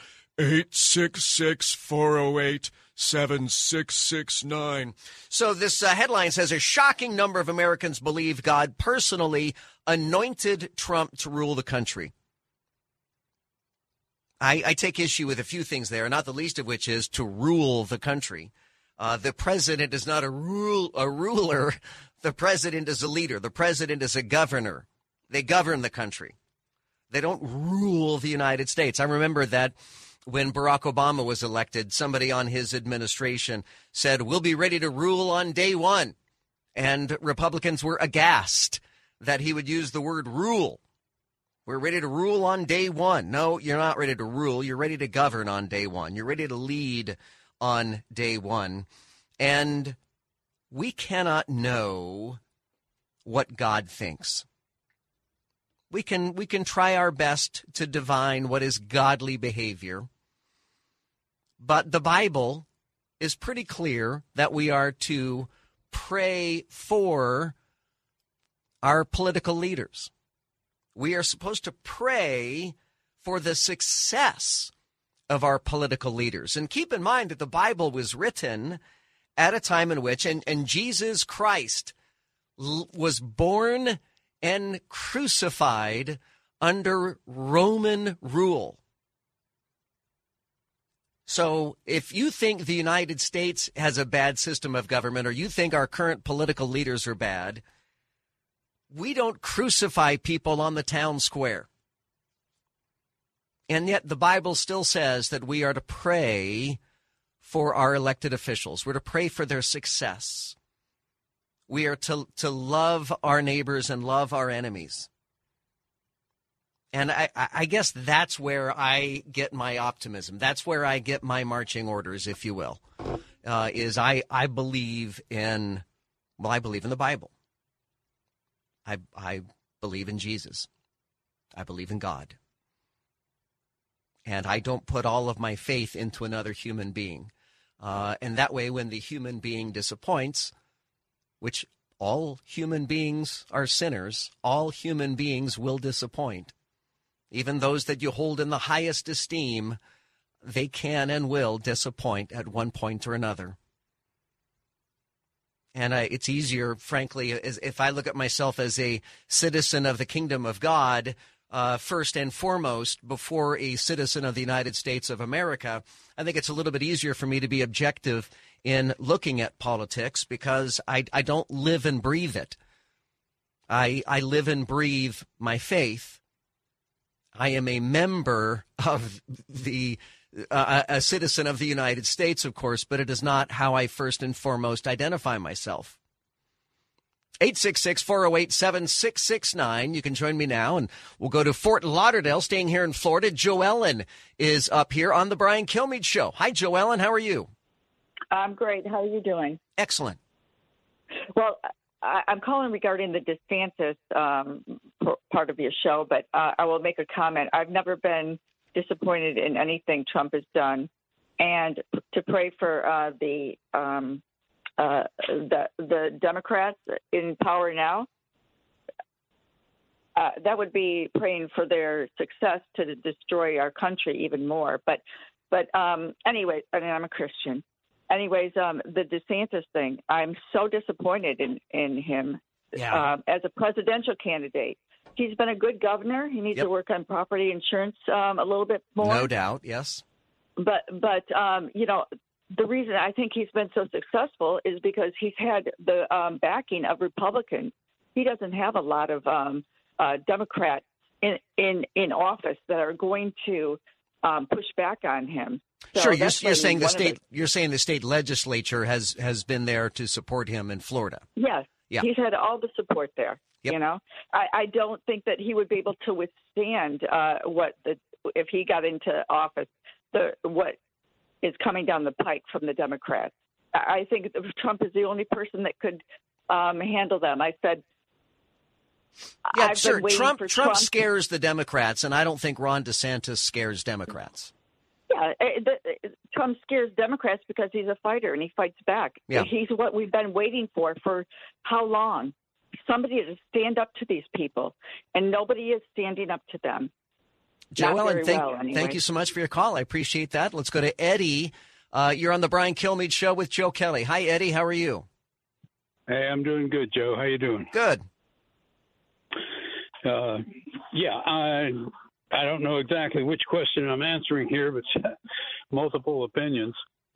866-408-7669. So this headline says a shocking number of Americans believe God personally anointed Trump to rule the country. I take issue with a few things there, not the least of which is to rule the country. The president is not a ruler. The president is a leader. The president is a governor. They govern the country. They don't rule the United States. I remember that when Barack Obama was elected, somebody on his administration said, we'll be ready to rule on day one. And Republicans were aghast that he would use the word rule. We're ready to rule on day one. No, you're not ready to rule. You're ready to govern on day one. You're ready to lead on day one. And we cannot know what God thinks. We can try our best to divine what is godly behavior. But the Bible is pretty clear that we are to pray for our political leaders. We are supposed to pray for the success of our political leaders. And keep in mind that the Bible was written at a time in which, and Jesus Christ was born and crucified under Roman rule. So if you think the United States has a bad system of government, or you think our current political leaders are bad, we don't crucify people on the town square. And yet the Bible still says that we are to pray for our elected officials. We're to pray for their success. We are to love our neighbors and love our enemies. And I guess that's where I get my optimism. That's where I get my marching orders, if you will, is I believe in, well, I believe in the Bible. I believe in Jesus. I believe in God. And I don't put all of my faith into another human being. And that way, when the human being disappoints, which all human beings are sinners, all human beings will disappoint. Even those that you hold in the highest esteem, they can and will disappoint at one point or another. And it's easier, frankly, if I look at myself as a citizen of the kingdom of God, first and foremost, before a citizen of the United States of America, I think it's a little bit easier for me to be objective in looking at politics because I don't live and breathe it. I live and breathe my faith. I am a member of a citizen of the United States, of course, but it is not how I first and foremost identify myself. 866-408-7669. You can join me now, and we'll go to Fort Lauderdale, staying here in Florida. Joellen is up here on the Brian Kilmeade Show. Hi, Joellen. How are you? I'm great. How are you doing? Excellent. Well, I'm calling regarding the DeSantis part of your show, but I will make a comment. I've never been disappointed in anything Trump has done, and to pray for the Democrats in power now, that would be praying for their success to destroy our country even more. But anyway, I mean, I'm a Christian. Anyways, the DeSantis thing, I'm so disappointed in him as a presidential candidate. He's been a good governor. He needs to work on property insurance a little bit more. No doubt, yes. But you know, the reason I think he's been so successful is because he's had the backing of Republicans. He doesn't have a lot of Democrats in office that are going to push back on him. So sure, you're saying the state legislature has been there to support him in Florida. Yes, he's had all the support there. Yep. You know, I don't think that he would be able to withstand if he got into office, what is coming down the pike from the Democrats. I think Trump is the only person that could handle them. I said, yeah, sure. Trump scares the Democrats, and I don't think Ron DeSantis scares Democrats. Yeah, Trump scares Democrats because he's a fighter and he fights back. Yeah. He's what we've been waiting for how long? Somebody to stand up to these people, and nobody is standing up to them. Joellen, anyway. Thank you so much for your call. I appreciate that. Let's go to Eddie. You're on the Brian Kilmeade Show with Joe Kelly. Hi, Eddie. How are you? Hey, I'm doing good, Joe. How you doing? Good. I don't know exactly which question I'm answering here, but multiple opinions.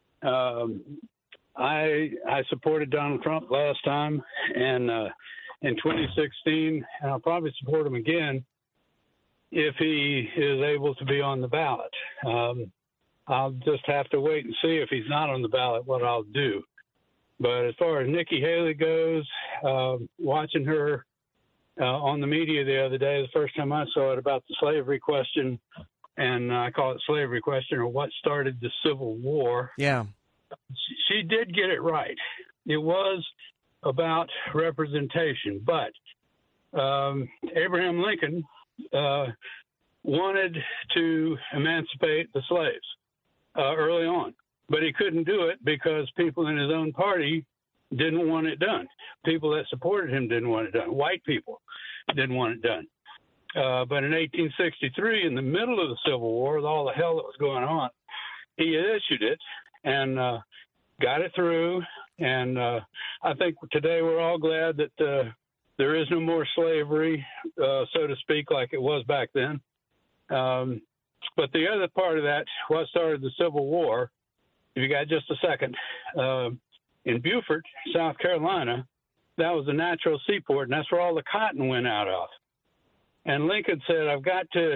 I supported Donald Trump last time, and in 2016, and I'll probably support him again if he is able to be on the ballot. I'll just have to wait and see if he's not on the ballot what I'll do. But as far as Nikki Haley goes, watching her on the media the other day, the first time I saw it about the slavery question, and I call it slavery question, or what started the Civil War. Yeah. She did get it right. It was about representation, but Abraham Lincoln wanted to emancipate the slaves early on, but he couldn't do it because people in his own party didn't want it done. People that supported him didn't want it done. White people didn't want it done. But in 1863, in the middle of the Civil War, with all the hell that was going on, he issued it and got it through. And I think today we're all glad that there is no more slavery, so to speak, like it was back then. But the other part of that, what started the Civil War, if you got just a second, in Beaufort, South Carolina, that was a natural seaport, and that's where all the cotton went out of. And Lincoln said, "I've got to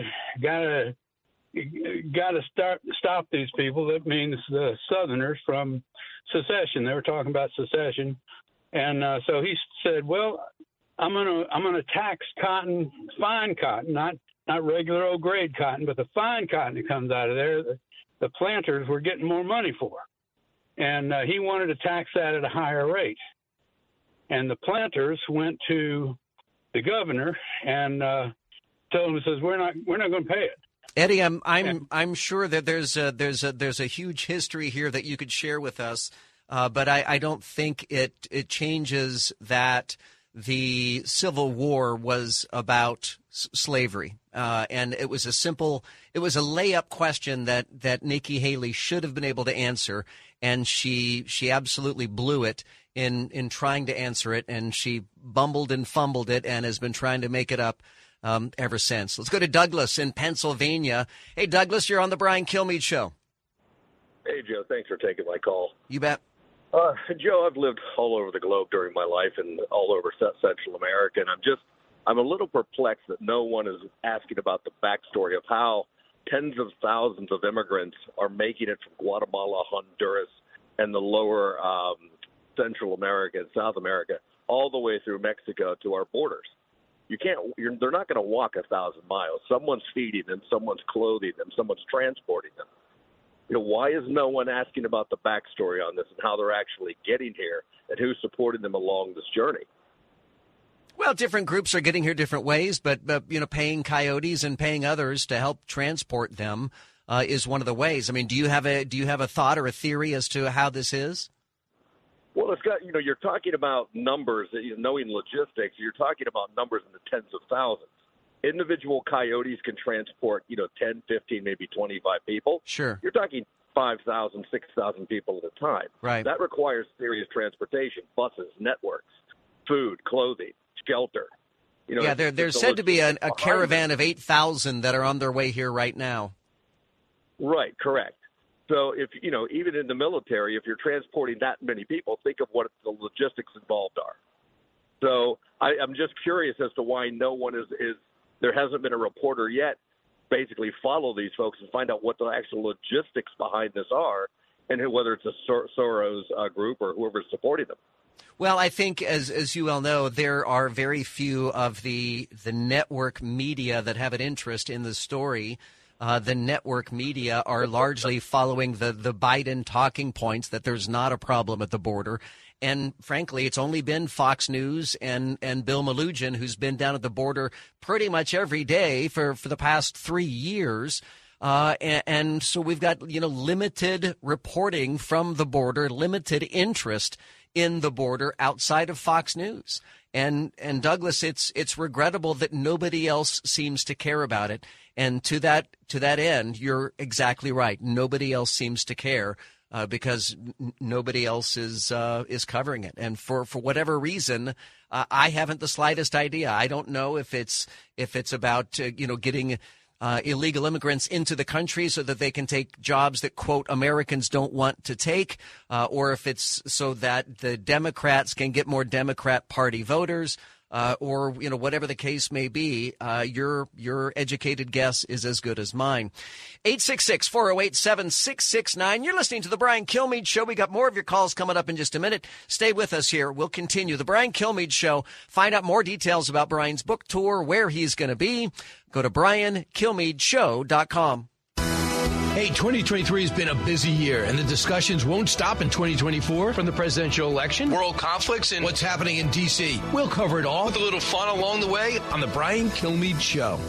stop these people." That means the Southerners from secession. They were talking about secession, and so he said, "Well, I'm gonna tax cotton, fine cotton, not regular old grade cotton, but the fine cotton that comes out of there. The planters were getting more money for." And he wanted to tax that at a higher rate. And the planters went to the governor and told him, says, "We're not going to pay it." Eddie, I'm sure that there's a huge history here that you could share with us, but I don't think it changes that the Civil War was about slavery, and it was a layup question that Nikki Haley should have been able to answer, and she absolutely blew it in trying to answer it, and she bumbled and fumbled it, and has been trying to make it up ever since. Let's go to Douglas in Pennsylvania. Hey, Douglas, you're on the Brian Kilmeade Show. Hey, Joe. Thanks for taking my call. You bet. Joe, I've lived all over the globe during my life and all over Central America, and I'm a little perplexed that no one is asking about the backstory of how tens of thousands of immigrants are making it from Guatemala, Honduras, and the lower Central America and South America all the way through Mexico to our borders. They're not going to walk 1,000 miles. Someone's feeding them, someone's clothing them, someone's transporting them. Why is no one asking about the backstory on this and how they're actually getting here and who's supporting them along this journey? Well, different groups are getting here different ways, but paying coyotes and paying others to help transport them is one of the ways. I mean, do you have a thought or a theory as to how this is? Well, it's got you're talking about numbers, knowing logistics. You're talking about numbers in the tens of thousands. Individual coyotes can transport 10, 15, maybe 25 people. Sure. You're talking 5,000, 6,000 people at a time. Right. That requires serious transportation, buses, networks, food, clothing, shelter. There's said to be a caravan of 8,000 that are on their way here right now. Right, correct. So if, even in the military, if you're transporting that many people, think of what the logistics involved are. So I'm just curious as to why no one is there hasn't been a reporter yet basically follow these folks and find out what the actual logistics behind this are, and whether it's a Soros group or whoever's supporting them. Well, I think, as you well know, there are very few of the network media that have an interest in the story. The network media are largely following the Biden talking points that there's not a problem at the border. And frankly, it's only been Fox News and Bill Melugin, who's been down at the border pretty much every day for the past 3 years. And so we've got, limited reporting from the border, limited interest in the border outside of Fox News. And Douglas, it's regrettable that nobody else seems to care about it. And to that end, you're exactly right. Nobody else seems to care because nobody else is covering it. And for whatever reason, I haven't the slightest idea. I don't know if it's about getting illegal immigrants into the country so that they can take jobs that, quote, Americans don't want to take, or if it's so that the Democrats can get more Democrat Party voters, or whatever the case may be. Your educated guess is as good as mine. 866-408-7669. You're listening to the Brian Kilmeade Show. We got more of your calls coming up in just a minute. Stay with us here. We'll continue the Brian Kilmeade Show. Find out more details about Brian's book tour, where he's going to be. Go to BrianKilmeadShow.com. Hey, 2023 has been a busy year, and the discussions won't stop in 2024 from the presidential election, world conflicts, and what's happening in D.C. We'll cover it all with a little fun along the way on the Brian Kilmeade Show.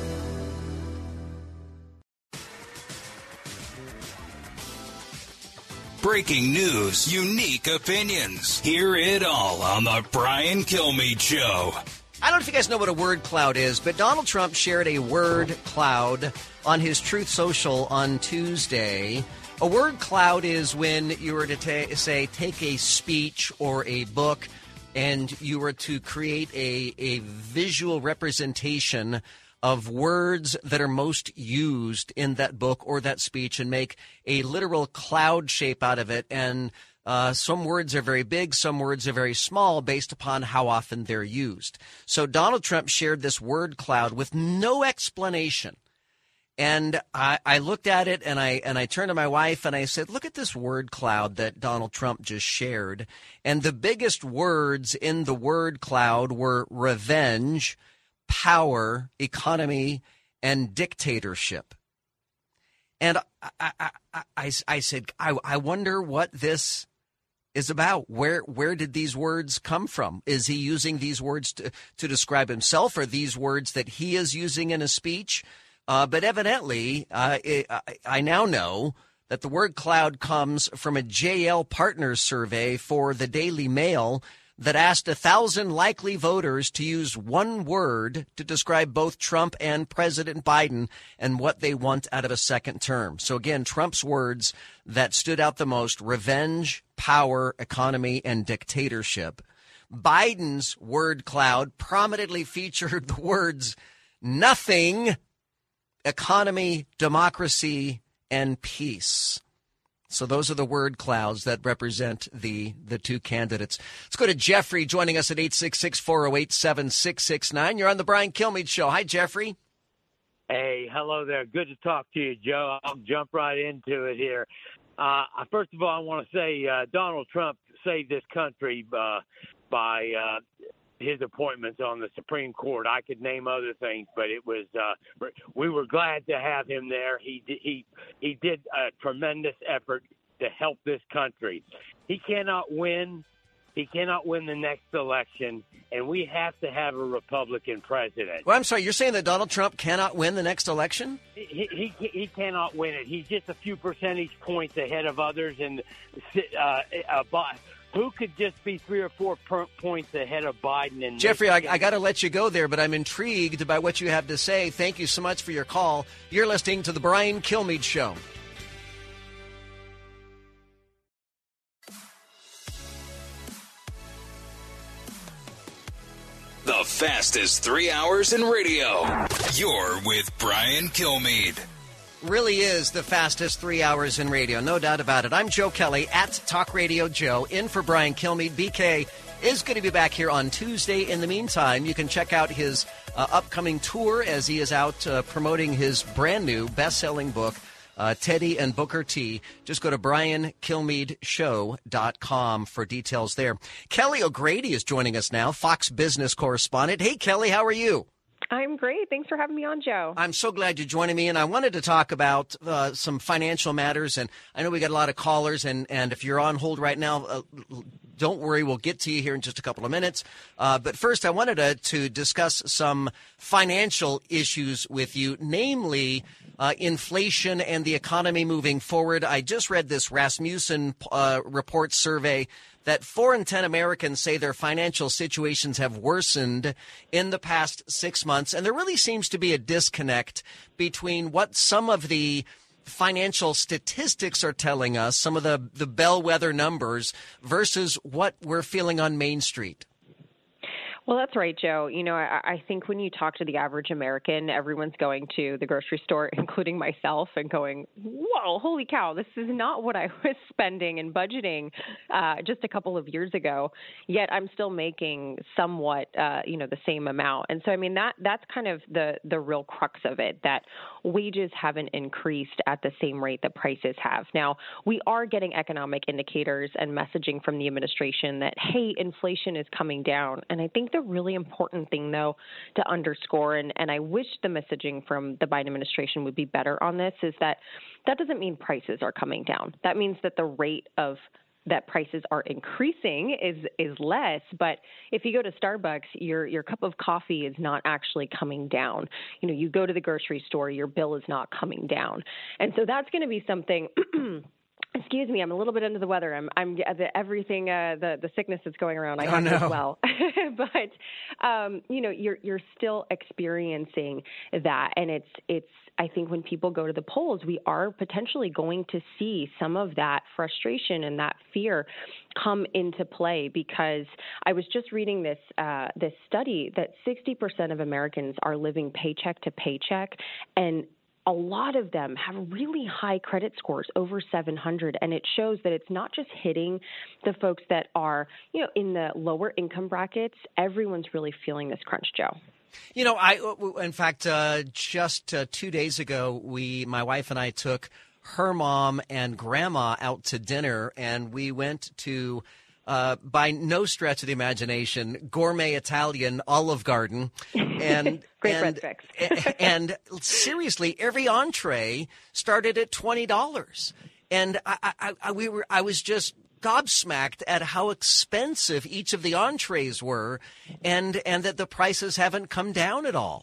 Breaking news, unique opinions. Hear it all on the Brian Kilmeade Show. I don't know if you guys know what a word cloud is, but Donald Trump shared a word cloud on his Truth Social on Tuesday. A word cloud is when you were to take a speech or a book and you were to create a visual representation of words that are most used in that book or that speech and make a literal cloud shape out of it. And some words are very big, some words are very small based upon how often they're used. So Donald Trump shared this word cloud with no explanation. And I looked at it and I turned to my wife and I said, look at this word cloud that Donald Trump just shared. And the biggest words in the word cloud were revenge, power, economy, and dictatorship. And I said, I wonder what this is about. Where did these words come from? Is he using these words to describe himself, or these words that he is using in a speech? But evidently, I now know that the word cloud comes from a JL Partners survey for the Daily Mail that asked 1,000 likely voters to use one word to describe both Trump and President Biden and what they want out of a second term. So again, Trump's words that stood out the most: revenge, power, economy, and dictatorship. Biden's word cloud prominently featured the words nothing, economy, democracy, and peace. So those are the word clouds that represent the two candidates. Let's go to Jeffrey joining us at 866-408-7669. You're on the Brian Kilmeade Show. Hi, Jeffrey. Hey, hello there. Good to talk to you, Joe. I'll jump right into it here. First of all, I want to say Donald Trump saved this country by his appointments on the Supreme Court. I could name other things, but it was we were glad to have him there. He did a tremendous effort to help this country. He cannot win. He cannot win the next election, and we have to have a Republican president. Well, I'm sorry, you're saying that Donald Trump cannot win the next election? He cannot win it. He's just a few percentage points ahead of others, and who could just be 3 or 4 points ahead of Biden? And Jeffrey, I got to let you go there, but I'm intrigued by what you have to say. Thank you so much for your call. You're listening to the Brian Kilmeade Show. The fastest 3 hours in radio. You're with Brian Kilmeade. Really is the fastest 3 hours in radio, no doubt about it. I'm Joe Kelly at Talk Radio Joe, in for Brian Kilmeade. BK is going to be back here on Tuesday. In the meantime, you can check out his upcoming tour as he is out promoting his brand new best-selling book, Teddy and Booker T. Just go to BrianKilmeadShow.com for details there. Kelly O'Grady is joining us now, Fox Business correspondent. Hey, Kelly, how are you? I'm great. Thanks for having me on, Joe. I'm so glad you're joining me, and I wanted to talk about some financial matters, and I know we got a lot of callers, and if you're on hold right now, Don't worry, we'll get to you here in just a couple of minutes. But first, I wanted to discuss some financial issues with you, namely inflation and the economy moving forward. I just read this Rasmussen report survey that 4 in 10 Americans say their financial situations have worsened in the past 6 months. And there really seems to be a disconnect between what some of the financial statistics are telling us, some of the bellwether numbers, versus what we're feeling on Main Street. Well, that's right, Joe. You know, I think when you talk to the average American, everyone's going to the grocery store, including myself, and going, whoa, holy cow, this is not what I was spending and budgeting just a couple of years ago, yet I'm still making somewhat, the same amount. And so, I mean, that's kind of the real crux of it, that wages haven't increased at the same rate that prices have. Now, we are getting economic indicators and messaging from the administration that, hey, inflation is coming down. And I think the really important thing, though, to underscore, and I wish the messaging from the Biden administration would be better on this, is that doesn't mean prices are coming down. That means that the rate of that prices are increasing is less. But if you go to Starbucks, your cup of coffee is not actually coming down. You know, you go to the grocery store, your bill is not coming down. And so that's going to be something excuse me, I'm a little bit under the weather. I'm everything, the sickness that's going around. I have as well. But you're still experiencing that, and it's. I think when people go to the polls, we are potentially going to see some of that frustration and that fear come into play, because I was just reading this study that 60% of Americans are living paycheck to paycheck, and a lot of them have really high credit scores, over 700, and it shows that it's not just hitting the folks that are, in the lower income brackets. Everyone's really feeling this crunch, Joe. You know, in fact, just 2 days ago, my wife and I took her mom and grandma out to dinner, and we went to, by no stretch of the imagination, gourmet Italian Olive Garden. And Great bread fix. And seriously, every entree started at $20. And I was just gobsmacked at how expensive each of the entrees were, and that the prices haven't come down at all.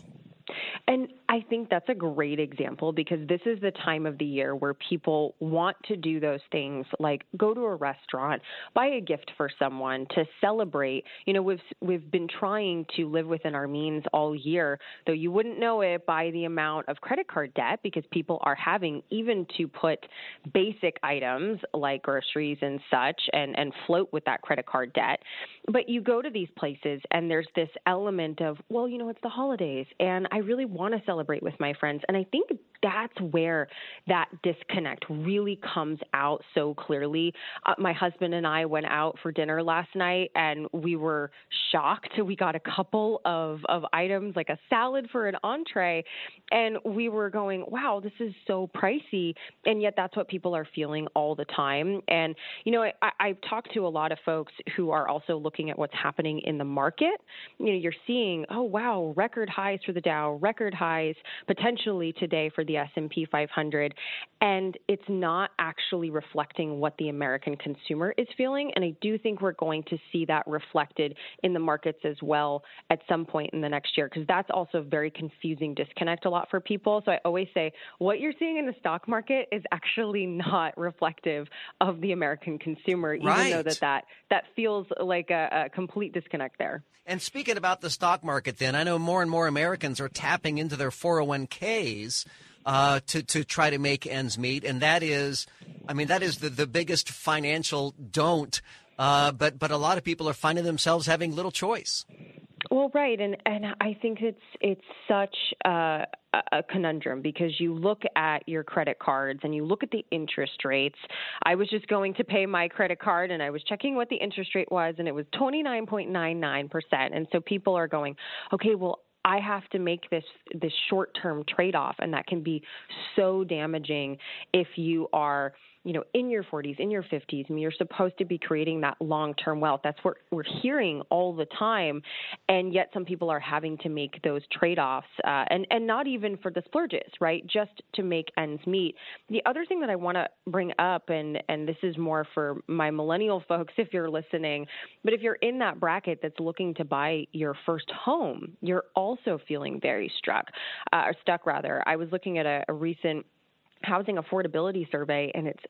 And I think that's a great example, because this is the time of the year where people want to do those things, like go to a restaurant, buy a gift for someone to celebrate. You know, we've been trying to live within our means all year, though you wouldn't know it by the amount of credit card debt, because people are having even to put basic items like groceries and such and float with that credit card debt. But you go to these places and there's this element of, well, it's the holidays and I really want to celebrate with my friends. And I think that's where that disconnect really comes out so clearly. My husband and I went out for dinner last night, and we were shocked. We got a couple of items, like a salad for an entree, and we were going, wow, this is so pricey. And yet that's what people are feeling all the time. And, I've talked to a lot of folks who are also looking at what's happening in the market. You're seeing, oh, wow, record highs for the Dow, record highs potentially today for the S&P 500, and it's not actually reflecting what the American consumer is feeling. And I do think we're going to see that reflected in the markets as well at some point in the next year, because that's also a very confusing disconnect a lot for people. So I always say what you're seeing in the stock market is actually not reflective of the American consumer, even though that feels like a complete disconnect there. And speaking about the stock market, then, I know more and more Americans are tapping into their 401ks to try to make ends meet. And that is the biggest financial don't. But a lot of people are finding themselves having little choice. Well, right. And I think it's such a conundrum, because you look at your credit cards and you look at the interest rates. I was just going to pay my credit card and I was checking what the interest rate was, and it was 29.99%. And so people are going, okay, well, I have to make this short-term trade-off, and that can be so damaging if you are in your 40s, in your 50s. I mean, you're supposed to be creating that long-term wealth. That's what we're hearing all the time. And yet some people are having to make those trade-offs and not even for the splurges, right? Just to make ends meet. The other thing that I want to bring up, and this is more for my millennial folks if you're listening, but if you're in that bracket that's looking to buy your first home, you're also feeling very stuck. I was looking at a recent housing affordability survey, and it's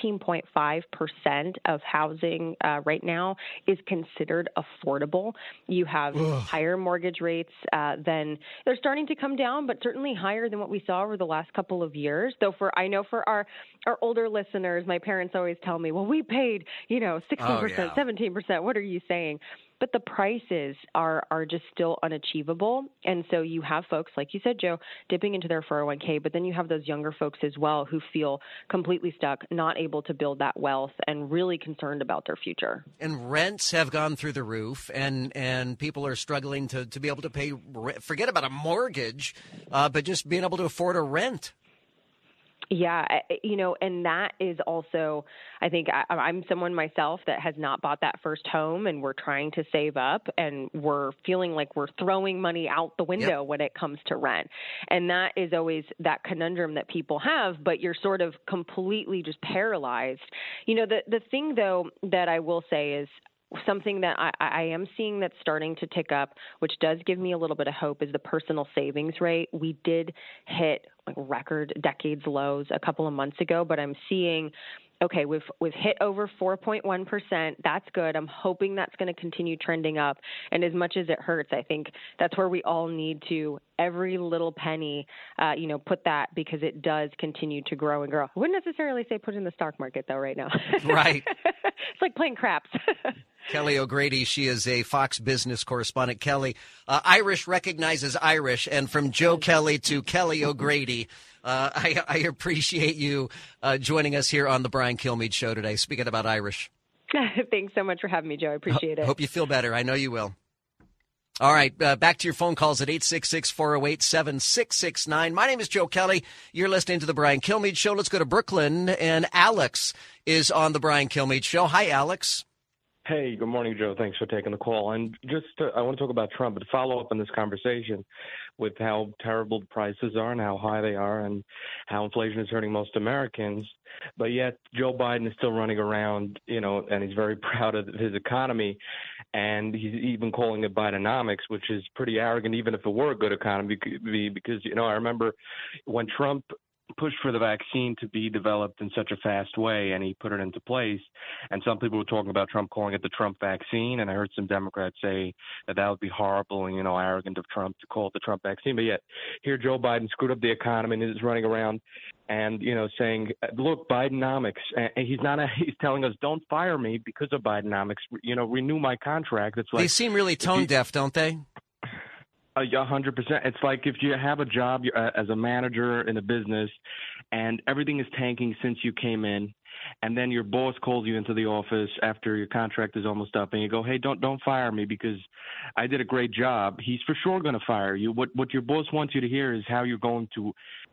15.5% of housing right now is considered affordable. You have higher mortgage rates than they're starting to come down, but certainly higher than what we saw over the last couple of years. Though I know for our older listeners, my parents always tell me, well, we paid, 16%, 17%. What are you saying? But the prices are just still unachievable. And so you have folks, like you said, Joe, dipping into their 401k, but then you have those younger folks as well who feel completely stuck, not able to build that wealth and really concerned about their future. And rents have gone through the roof, and people are struggling to be able to pay, forget about a mortgage, but just being able to afford a rent. Yeah, and that is also, I think I'm someone myself that has not bought that first home, and we're trying to save up, and we're feeling like we're throwing money out the window when it comes to rent. And that is always that conundrum that people have, but you're sort of completely just paralyzed. The thing, though, that I will say is, something that I am seeing that's starting to tick up, which does give me a little bit of hope, is the personal savings rate. We did hit record decades lows a couple of months ago, but I'm seeing, okay, we've hit over 4.1%. That's good. I'm hoping that's going to continue trending up. And as much as it hurts, I think that's where we all need to, every little penny, put that, because it does continue to grow and grow. I wouldn't necessarily say put in the stock market, though, right now. Right. It's like playing craps. Kelly O'Grady, she is a Fox Business correspondent. Kelly, Irish recognizes Irish, and from Joe Kelly to Kelly O'Grady, I appreciate you joining us here on the Brian Kilmeade Show today, speaking about Irish. Thanks so much for having me, Joe. I appreciate it. Hope you feel better. I know you will. All right, back to your phone calls at 866-408-7669. My name is Joe Kelly. You're listening to the Brian Kilmeade Show. Let's go to Brooklyn, and Alex is on the Brian Kilmeade Show. Hi, Alex. Hey, good morning, Joe. Thanks for taking the call. And I want to talk about Trump, but follow up on this conversation with how terrible the prices are and how high they are and how inflation is hurting most Americans. But yet Joe Biden is still running around, and he's very proud of his economy. And he's even calling it Bidenomics, which is pretty arrogant, even if it were a good economy, because, I remember when Trump pushed for the vaccine to be developed in such a fast way, and he put it into place. And some people were talking about Trump calling it the Trump vaccine, and I heard some Democrats say that would be horrible and, arrogant of Trump to call it the Trump vaccine. But yet, here Joe Biden screwed up the economy and is running around and, saying, look, Bidenomics. And he's telling us, don't fire me because of Bidenomics. Renew my contract. It's like, they seem really tone deaf, don't they? 100%. It's like if you have a job as a manager in a business and everything is tanking since you came in, and then your boss calls you into the office after your contract is almost up, and you go, hey, don't fire me because I did a great job. He's for sure going to fire you. What your boss wants you to hear is how you're going to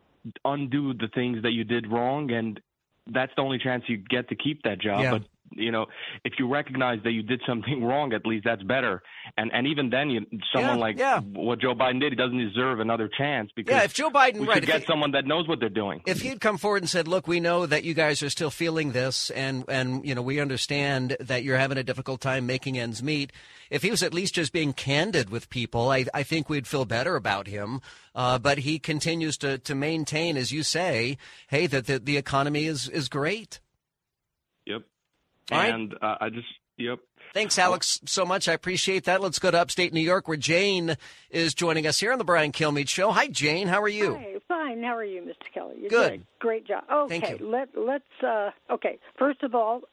undo the things that you did wrong, and that's the only chance you get to keep that job. Yeah. But if you recognize that you did something wrong, at least that's better. And even then, what Joe Biden did, he doesn't deserve another chance because if Joe Biden, we should get someone that knows what they're doing. If he'd come forward and said, look, we know that you guys are still feeling this, and we understand that you're having a difficult time making ends meet. If he was at least just being candid with people, I think we'd feel better about him. But he continues to maintain, as you say, hey, that the economy is great. Yep. All right. And yep. Thanks, Alex, so much. I appreciate that. Let's go to upstate New York, where Jane is joining us here on the Brian Kilmeade Show. Hi, Jane. How are you? Hi, fine. How are you, Mr. Kelly? You're good. Great job. Okay, thank you. Let's. Okay. First of all,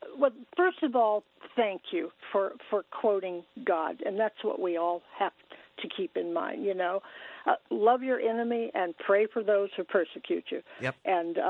thank you for quoting God, and that's what we all have to keep in mind. Love your enemy and pray for those who persecute you. Yep. And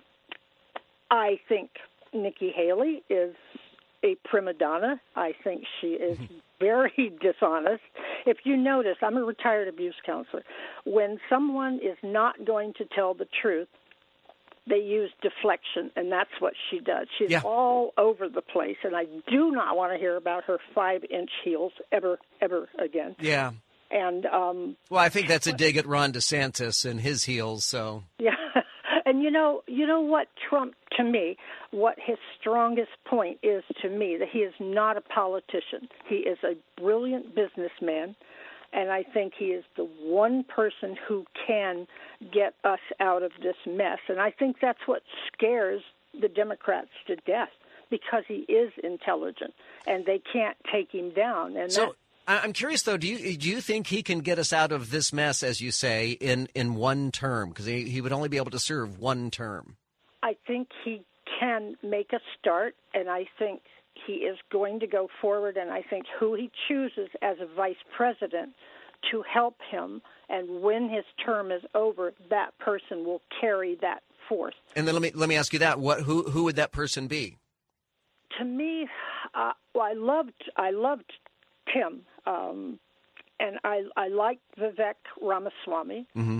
I think Nikki Haley is a prima donna. I think she is very dishonest. If you notice, I'm a retired abuse counselor. When someone is not going to tell the truth, they use deflection, and that's what she does. She's all over the place, and I do not want to hear about her 5-inch heels ever again. Yeah. And well, I think that's a dig at Ron DeSantis and his heels. So yeah, and you know what, Trump, to me, what his strongest point is to me, that he is not a politician. He is a brilliant businessman. And I think he is the one person who can get us out of this mess. And I think that's what scares the Democrats to death, because he is intelligent and they can't take him down. And so I'm curious, though, do you think he can get us out of this mess, as you say, in one term? Because he would only be able to serve one term. I think he can make a start, and I think he is going to go forward, and I think who he chooses as a vice president to help him, and when his term is over, that person will carry that force. And then let me ask you that: who would that person be? To me, well, I loved Tim, and I liked Vivek Ramaswamy. Mm-hmm.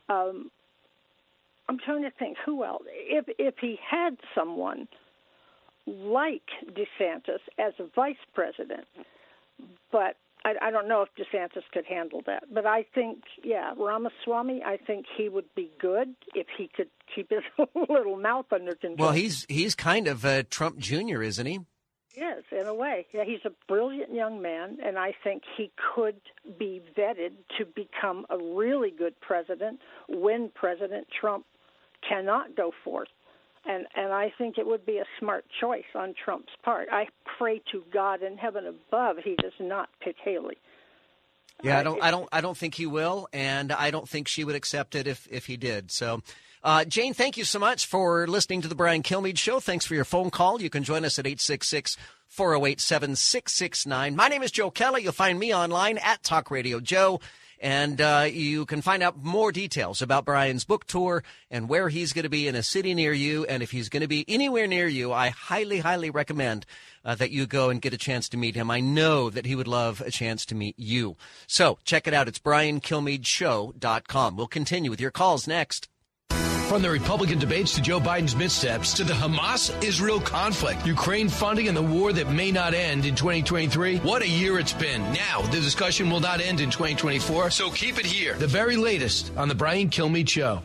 I'm trying to think who else. If he had someone like DeSantis as a vice president, but I don't know if DeSantis could handle that. But I think, Ramaswamy, I think he would be good if he could keep his little mouth under control. Well, he's kind of Trump Jr., isn't he? Yes, in a way. Yeah, he's a brilliant young man, and I think he could be vetted to become a really good president when President Trump cannot go forth. And I think it would be a smart choice on Trump's part. I pray to God in heaven above he does not pick Haley. Yeah, I don't think he will, and I don't think she would accept it if he did. So, Jane, thank you so much for listening to the Brian Kilmeade Show. Thanks for your phone call. You can join us at 866-408-7669. My name is Joe Kelly. You'll find me online at Talk Radio Joe. And you can find out more details about Brian's book tour and where he's going to be in a city near you. And if he's going to be anywhere near you, I highly, highly recommend that you go and get a chance to meet him. I know that he would love a chance to meet you. So check it out. It's BrianKilmeadShow.com. We'll continue with your calls next. From the Republican debates to Joe Biden's missteps to the Hamas-Israel conflict, Ukraine funding, and the war that may not end in 2023, what a year it's been. Now, the discussion will not end in 2024, so keep it here. The very latest on The Brian Kilmeade Show.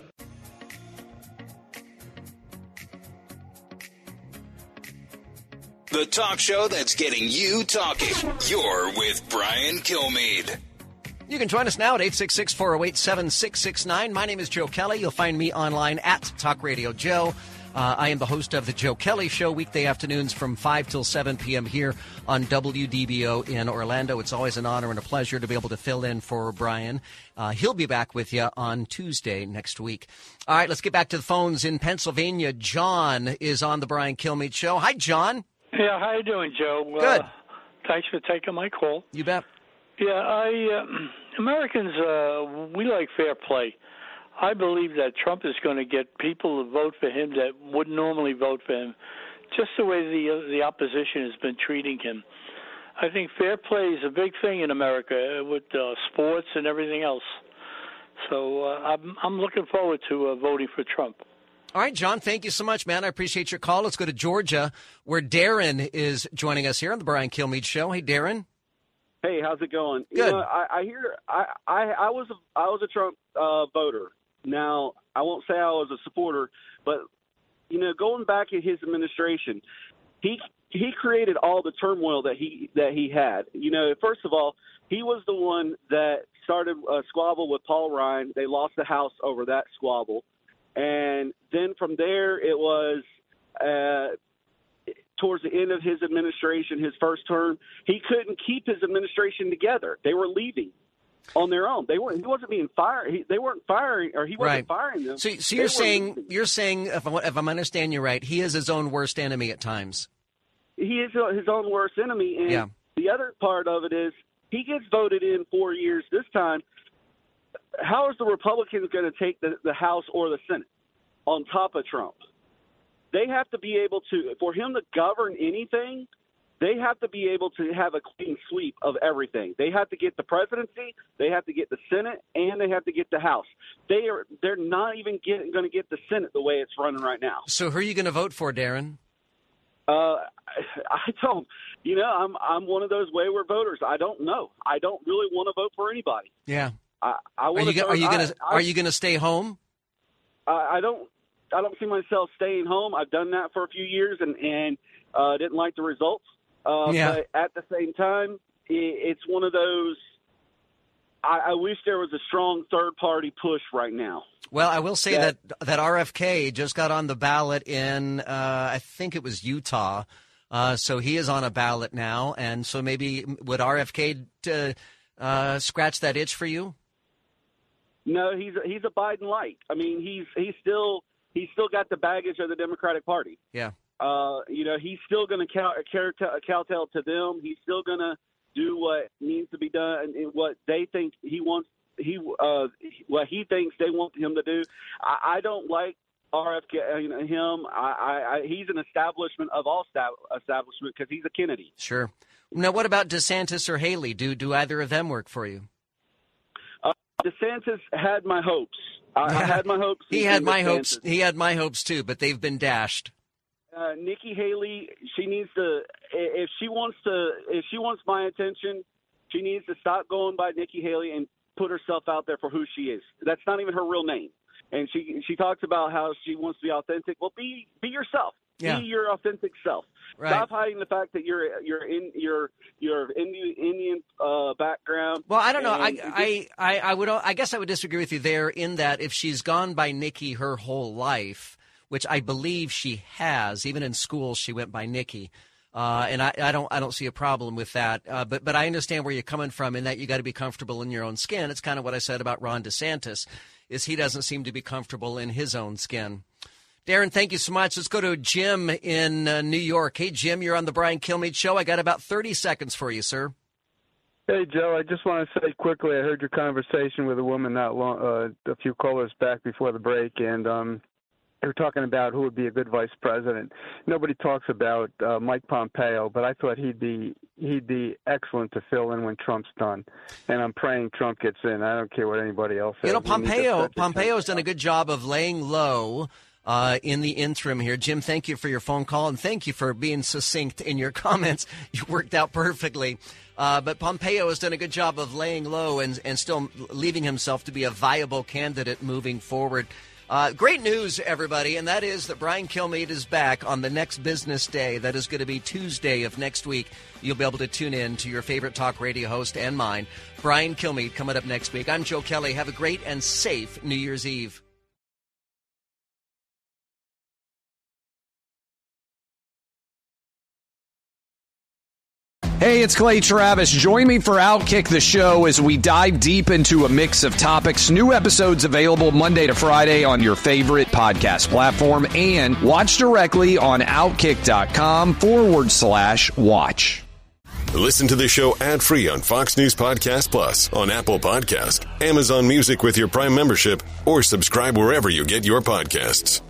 The talk show that's getting you talking. You're with Brian Kilmeade. You can join us now at 866-408-7669. My name is Joe Kelly. You'll find me online at Talk Radio Joe. I am the host of The Joe Kelly Show, weekday afternoons from 5 till 7 p.m. here on WDBO in Orlando. It's always an honor and a pleasure to be able to fill in for Brian. He'll be back with you on Tuesday next week. All right, let's get back to the phones in Pennsylvania. John is on The Brian Kilmeade Show. Hi, John. Yeah, how you doing, Joe? Good. Thanks for taking my call. You bet. Yeah, Americans, we like fair play. I believe that Trump is going to get people to vote for him that wouldn't normally vote for him, just the way the opposition has been treating him. I think fair play is a big thing in America with sports and everything else. So I'm looking forward to voting for Trump. All right, John, thank you so much, man. I appreciate your call. Let's go to Georgia, where Darren is joining us here on the Brian Kilmeade Show. Hey, Darren. Hey, how's it going? Good. You know, I hear I was a Trump voter. Now, I won't say I was a supporter, but you know, going back in his administration, he created all the turmoil that he had. You know, first of all, he was the one that started a squabble with Paul Ryan. They lost the House over that squabble, and then from there it was. Towards the end of his administration, his first term, he couldn't keep his administration together. They were leaving on their own. He wasn't being fired. They weren't firing, or he wasn't firing them. So you're saying, if I'm understanding you right, he is his own worst enemy at times. He is his own worst enemy. And the other part of it is he gets voted in 4 years this time. How is the Republicans going to take the House or the Senate on top of Trump? They have to be able to, for him to govern anything, They have to be able to have a clean sweep of everything. They have to get the presidency, they have to get the Senate, and they have to get the House. They're not even going to get the Senate the way it's running right now. So who are you going to vote for, Darren? I don't. I'm one of those wayward voters. I don't know. I don't really want to vote for anybody. Yeah. Are you going to stay home? I don't see myself staying home. I've done that for a few years and didn't like the results. But at the same time, it's one of those. I wish there was a strong third-party push right now. Well, I will say that RFK just got on the ballot in, I think it was Utah. So he is on a ballot now. And so maybe would RFK scratch that itch for you? No, he's a Biden light. I mean, he's still got the baggage of the Democratic Party. Yeah. He's still going to kowtow to them. He's still going to do what needs to be done and what they think he wants. What he thinks they want him to do. I don't like RFK. Him. He's an establishment of all establishment because he's a Kennedy. Sure. Now, what about DeSantis or Haley? Do either of them work for you? DeSantis had my hopes. I had my hopes. He had my hopes. He had my hopes too, but they've been dashed. Nikki Haley, she needs to. If she wants my attention, she needs to stop going by Nikki Haley and put herself out there for who she is. That's not even her real name. And she talks about how she wants to be authentic. Well, be yourself. Yeah. Be your authentic self. Right. Stop hiding the fact that you're Indian background. Well, I don't know. I guess I would disagree with you there in that if she's gone by Nikki her whole life, which I believe she has, even in school she went by Nikki. And I don't see a problem with that. But I understand where you're coming from in that you got to be comfortable in your own skin. It's kind of what I said about Ron DeSantis, is he doesn't seem to be comfortable in his own skin. Darren, thank you so much. Let's go to Jim in New York. Hey, Jim, you're on the Brian Kilmeade Show. I got about 30 seconds for you, sir. Hey, Joe, I just want to say quickly, I heard your conversation with a woman not long, a few callers back before the break, and they were talking about who would be a good vice president. Nobody talks about Mike Pompeo, but I thought he'd be excellent to fill in when Trump's done. And I'm praying Trump gets in. I don't care what anybody else says. Pompeo's done a good job of laying low in the interim here. Jim, thank you for your phone call, and thank you for being succinct in your comments. You worked out perfectly. But Pompeo has done a good job of laying low and still leaving himself to be a viable candidate moving forward. Great news, everybody, and that is that Brian Kilmeade is back on the next business day. That is going to be Tuesday of next week. You'll be able to tune in to your favorite talk radio host and mine, Brian Kilmeade, coming up next week. I'm Joe Kelly. Have a great and safe New Year's Eve. Hey, it's Clay Travis. Join me for Outkick the Show as we dive deep into a mix of topics. New episodes available Monday to Friday on your favorite podcast platform, and watch directly on Outkick.com/watch. Listen to the show ad-free on Fox News Podcast Plus, on Apple Podcast, Amazon Music with your Prime membership, or subscribe wherever you get your podcasts.